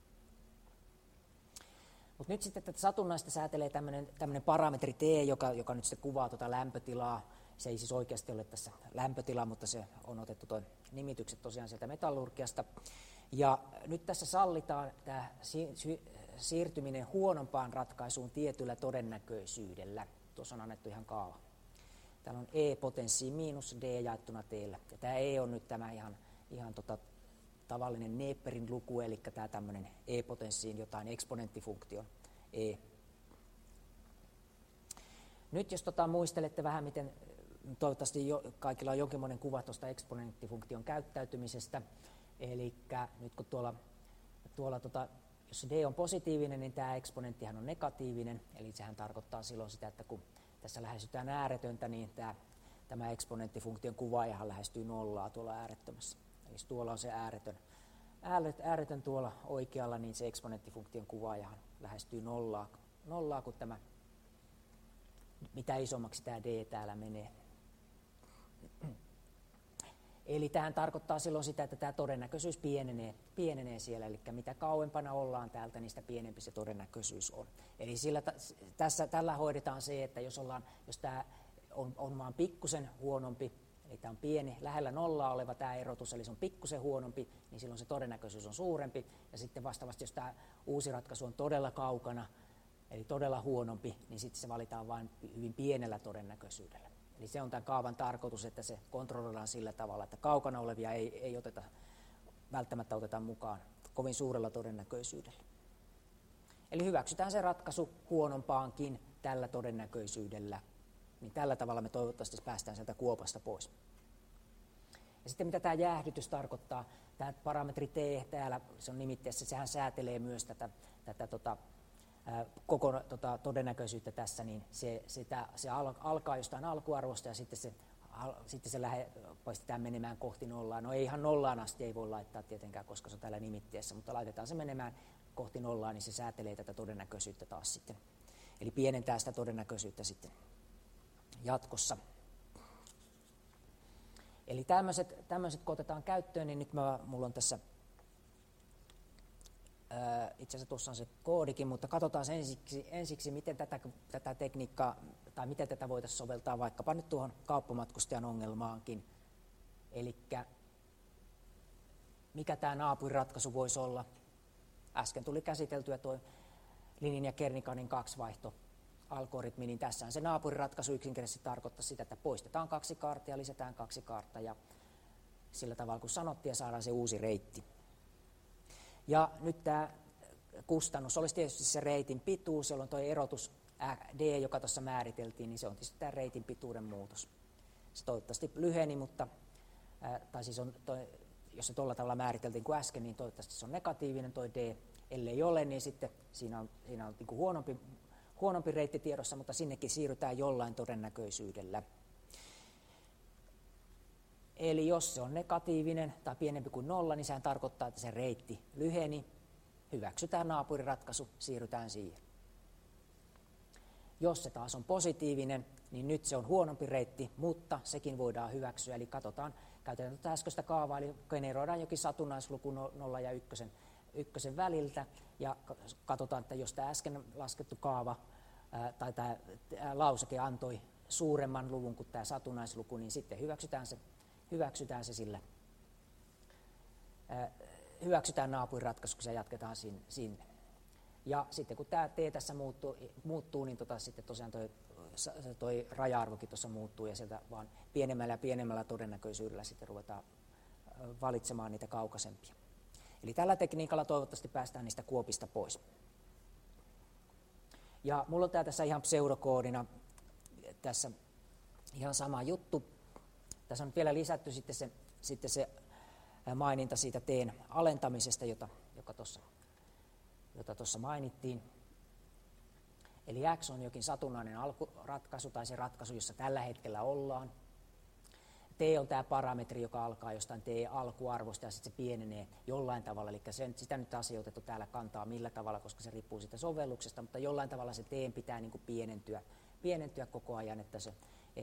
Mutta nyt sitten tätä satunnaista säätelee tämmöinen parametri T, joka nyt sitten kuvaa tuota lämpötilaa, Se ei siis oikeasti ole tässä lämpötila, mutta se on otettu tuo nimitykset tosiaan sieltä metallurgiasta. Ja nyt tässä sallitaan tämä siirtyminen huonompaan ratkaisuun tietyllä todennäköisyydellä. Tuossa on annettu ihan kaava. Täällä on E-potenssiin miinus D jaettuna T:llä. Ja tämä E on nyt tämä ihan tavallinen Neperin luku, eli tämä tämmöinen E-potenssiin jotain eksponenttifunktion E. Nyt jos muistelette vähän, miten toivottavasti kaikilla on jonkinlainen kuva tuosta eksponenttifunktion käyttäytymisestä. Eli nyt kun jos D on positiivinen, niin tämä eksponenttihan on negatiivinen. Eli sehän tarkoittaa silloin sitä, että kun tässä lähestytään ääretöntä, niin tämä eksponenttifunktion kuvaajahan lähestyy nollaa tuolla äärettömässä. Eli jos tuolla on se ääretön tuolla oikealla, niin se eksponenttifunktion kuvaajahan lähestyy nollaa, kun mitä isommaksi tämä D täällä menee. Eli tähän tarkoittaa silloin sitä, että tämä todennäköisyys pienenee siellä, eli mitä kauempana ollaan täältä, niin sitä pienempi se todennäköisyys on. Eli tällä hoidetaan se, että jos tämä on vaan pikkusen huonompi, eli tämä on pieni, lähellä nollaa oleva tämä erotus, eli se on pikkusen huonompi, niin silloin se todennäköisyys on suurempi, ja sitten vastaavasti, jos tämä uusi ratkaisu on todella kaukana, eli todella huonompi, niin sitten se valitaan vain hyvin pienellä todennäköisyydellä. Eli se on tämän kaavan tarkoitus, että se kontrolloidaan sillä tavalla, että kaukana olevia ei välttämättä oteta mukaan kovin suurella todennäköisyydellä. Eli hyväksytään se ratkaisu huonompaankin tällä todennäköisyydellä, niin tällä tavalla me toivottavasti päästään sieltä kuopasta pois. Ja sitten mitä tämä jäähdytys tarkoittaa, tämä parametri T täällä, se on nimitteessä, sehän säätelee myös tätä koko todennäköisyyttä tässä, niin se alkaa jostain alkuarvosta ja sitten se pistetään menemään kohti nollaa. No ei ihan nollaan asti ei voi laittaa tietenkään, koska se on täällä nimitteessä, mutta laitetaan se menemään kohti nollaa, niin se säätelee tätä todennäköisyyttä taas sitten. Eli pienentää sitä todennäköisyyttä sitten jatkossa. Eli tämmöiset kun otetaan käyttöön, niin nyt mulla on tässä itse asiassa tuossa on se koodikin, mutta katsotaan ensiksi miten tätä tekniikkaa, tai miten tätä voitaisiin soveltaa vaikkapa nyt tuohon kauppamatkustajan ongelmaankin. Eli mikä tämä naapuriratkaisu voisi olla? Äsken tuli käsiteltyä tuo Linin ja Kernikanin kaksivaihto-algoritmi, niin tässähän se naapuriratkaisu yksinkertaisesti tarkoittaa sitä, että poistetaan 2 kaarta ja lisätään 2 kaarta, ja sillä tavalla kun sanottiin, ja saadaan se uusi reitti. Ja nyt tämä kustannus olisi tietysti se reitin pituus, jolloin tuo erotus D, joka tuossa määriteltiin, niin se on tietysti tämä reitin pituuden muutos. Se toivottavasti lyheni, mutta, tai siis jos se tuolla tavalla määriteltiin kuin äsken, niin toivottavasti se on negatiivinen tuo D. Ellei ole, niin sitten siinä on niin kuin huonompi reitti tiedossa, mutta sinnekin siirrytään jollain todennäköisyydellä. Eli jos se on negatiivinen tai pienempi kuin 0, niin sehän tarkoittaa, että se reitti lyheni. Hyväksytään naapuriratkaisu, siirrytään siihen. Jos se taas on positiivinen, niin nyt se on huonompi reitti, mutta sekin voidaan hyväksyä. Eli käytetään tätä äskeistä kaavaa, eli generoidaan jokin satunnaisluku 0 ja 1 väliltä, ja katsotaan, että jos tämä äsken laskettu kaava tai tämä lauseke antoi suuremman luvun kuin tämä satunnaisluku, niin sitten hyväksytään se sillä. Hyväksytään naapuriratkaisuksi ja jatketaan sinne. Ja sitten kun tämä T tässä muuttuu niin sitten tosiaan toi raja-arvokin tuossa muuttuu ja sieltä vaan pienemmällä ja pienemmällä todennäköisyydellä sitten ruvetaan valitsemaan niitä kaukaisempia. Eli tällä tekniikalla toivottavasti päästään niistä kuopista pois. Ja mulla on tässä ihan pseudokoodina tässä ihan sama juttu. Tässä on vielä lisätty sitten se maininta siitä T:n alentamisesta, jota tuossa mainittiin. Eli X on jokin satunnainen alkuratkaisu tai se ratkaisu, jossa tällä hetkellä ollaan. T on tämä parametri, joka alkaa jostain T-alkuarvosta ja sitten se pienenee jollain tavalla. Eli sitä nyt taas ei otettu täällä kantaa millä tavalla, koska se riippuu siitä sovelluksesta, mutta jollain tavalla se T pitää niin kuin pienentyä koko ajan, että se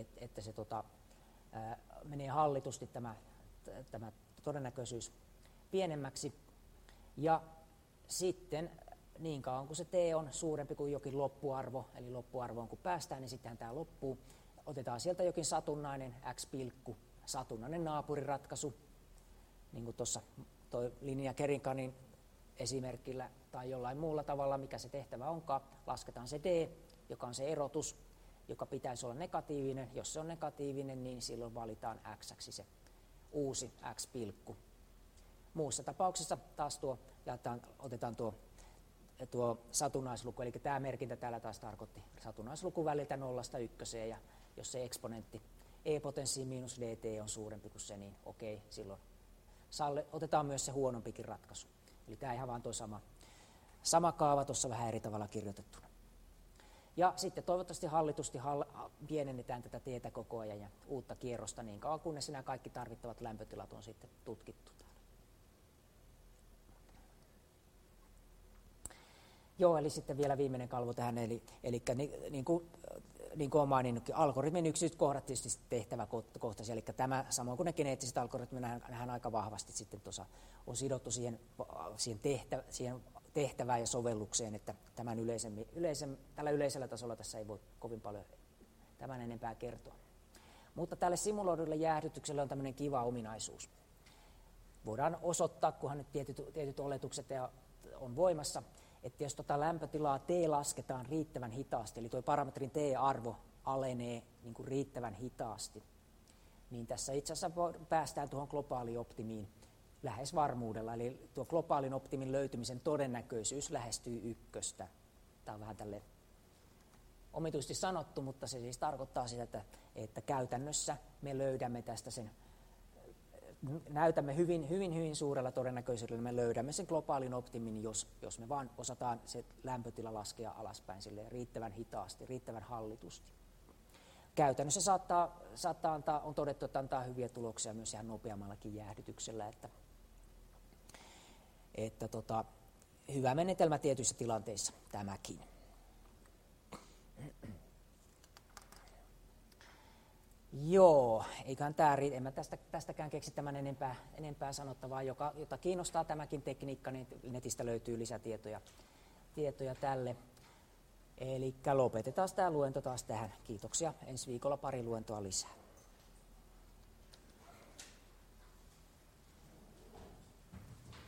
menee hallitusti tämä todennäköisyys pienemmäksi. Ja sitten niin kauan kun se T on suurempi kuin jokin loppuarvo, eli loppuarvoon kun päästään, niin sittenhän tämä loppuu. otetaan sieltä jokin satunnainen x-pilkku, satunnainen naapuriratkaisu, niin kuin tuossa toi Linja Kerinkanin esimerkillä tai jollain muulla tavalla, mikä se tehtävä onkaan, lasketaan se d, joka on se erotus, joka pitäisi olla negatiivinen. Jos se on negatiivinen, niin silloin valitaan x-ksi se uusi x-pilkku. Muussa tapauksessa taas otetaan tuo satunnaisluku, eli tämä merkintä täällä taas tarkoitti satunnaisluku väliltä 0–1, ja jos se eksponentti e-potenssiin miinus dt on suurempi kuin se, niin okei, silloin otetaan myös se huonompikin ratkaisu. Eli tämä ihan vaan tuo sama kaava tuossa vähän eri tavalla kirjoitettuna. Ja sitten toivottavasti hallitusti pienennetään tätä tietä koko ajan ja uutta kierrosta niin kauan, kunnes nämä kaikki tarvittavat lämpötilat on sitten tutkittu täällä. Joo, eli sitten vielä viimeinen kalvo tähän, eli niin kuin olen maininnutkin, algoritmin yksityiskohdat tietysti tehtäväkohtaisia, eli tämä samoin kuin ne geneettiset algoritmit nähdään aika vahvasti sitten tuossa on sidottu siihen tehtävään ja sovellukseen, että tällä yleisellä tasolla tässä ei voi kovin paljon tämän enempää kertoa. Mutta tälle simuloidulle jäähdytykselle on tämmöinen kiva ominaisuus. Voidaan osoittaa, kunhan nyt tietyt oletukset on voimassa, että jos lämpötilaa T lasketaan riittävän hitaasti, eli tuo parametrin T-arvo alenee niin kuin riittävän hitaasti, niin tässä itse asiassa päästään tuohon globaalioptimiin lähes varmuudella. Eli tuo globaalin optimin löytymisen todennäköisyys lähestyy 1. Tämä on vähän tälleen omituisesti sanottu, mutta se siis tarkoittaa sitä, että käytännössä me löydämme tästä näytämme hyvin suurella todennäköisyydellä, me löydämme sen globaalin optimin, jos me vaan osataan se lämpötila laskea alaspäin silleen riittävän hitaasti, riittävän hallitusti. Käytännössä saattaa antaa, on todettu, että antaa hyviä tuloksia myös ihan nopeammallakin jäähdytyksellä, että hyvä menetelmä tietyissä tilanteissa tämäkin. Joo, eiköhän tämä riitä. En mä tästäkään keksi tämän enempää sanottavaa. Jota kiinnostaa tämäkin tekniikka, niin netistä löytyy lisätietoja tälle. Eli lopetetaan tämä luento taas tähän. Kiitoksia. Ensi viikolla pari luentoa lisää.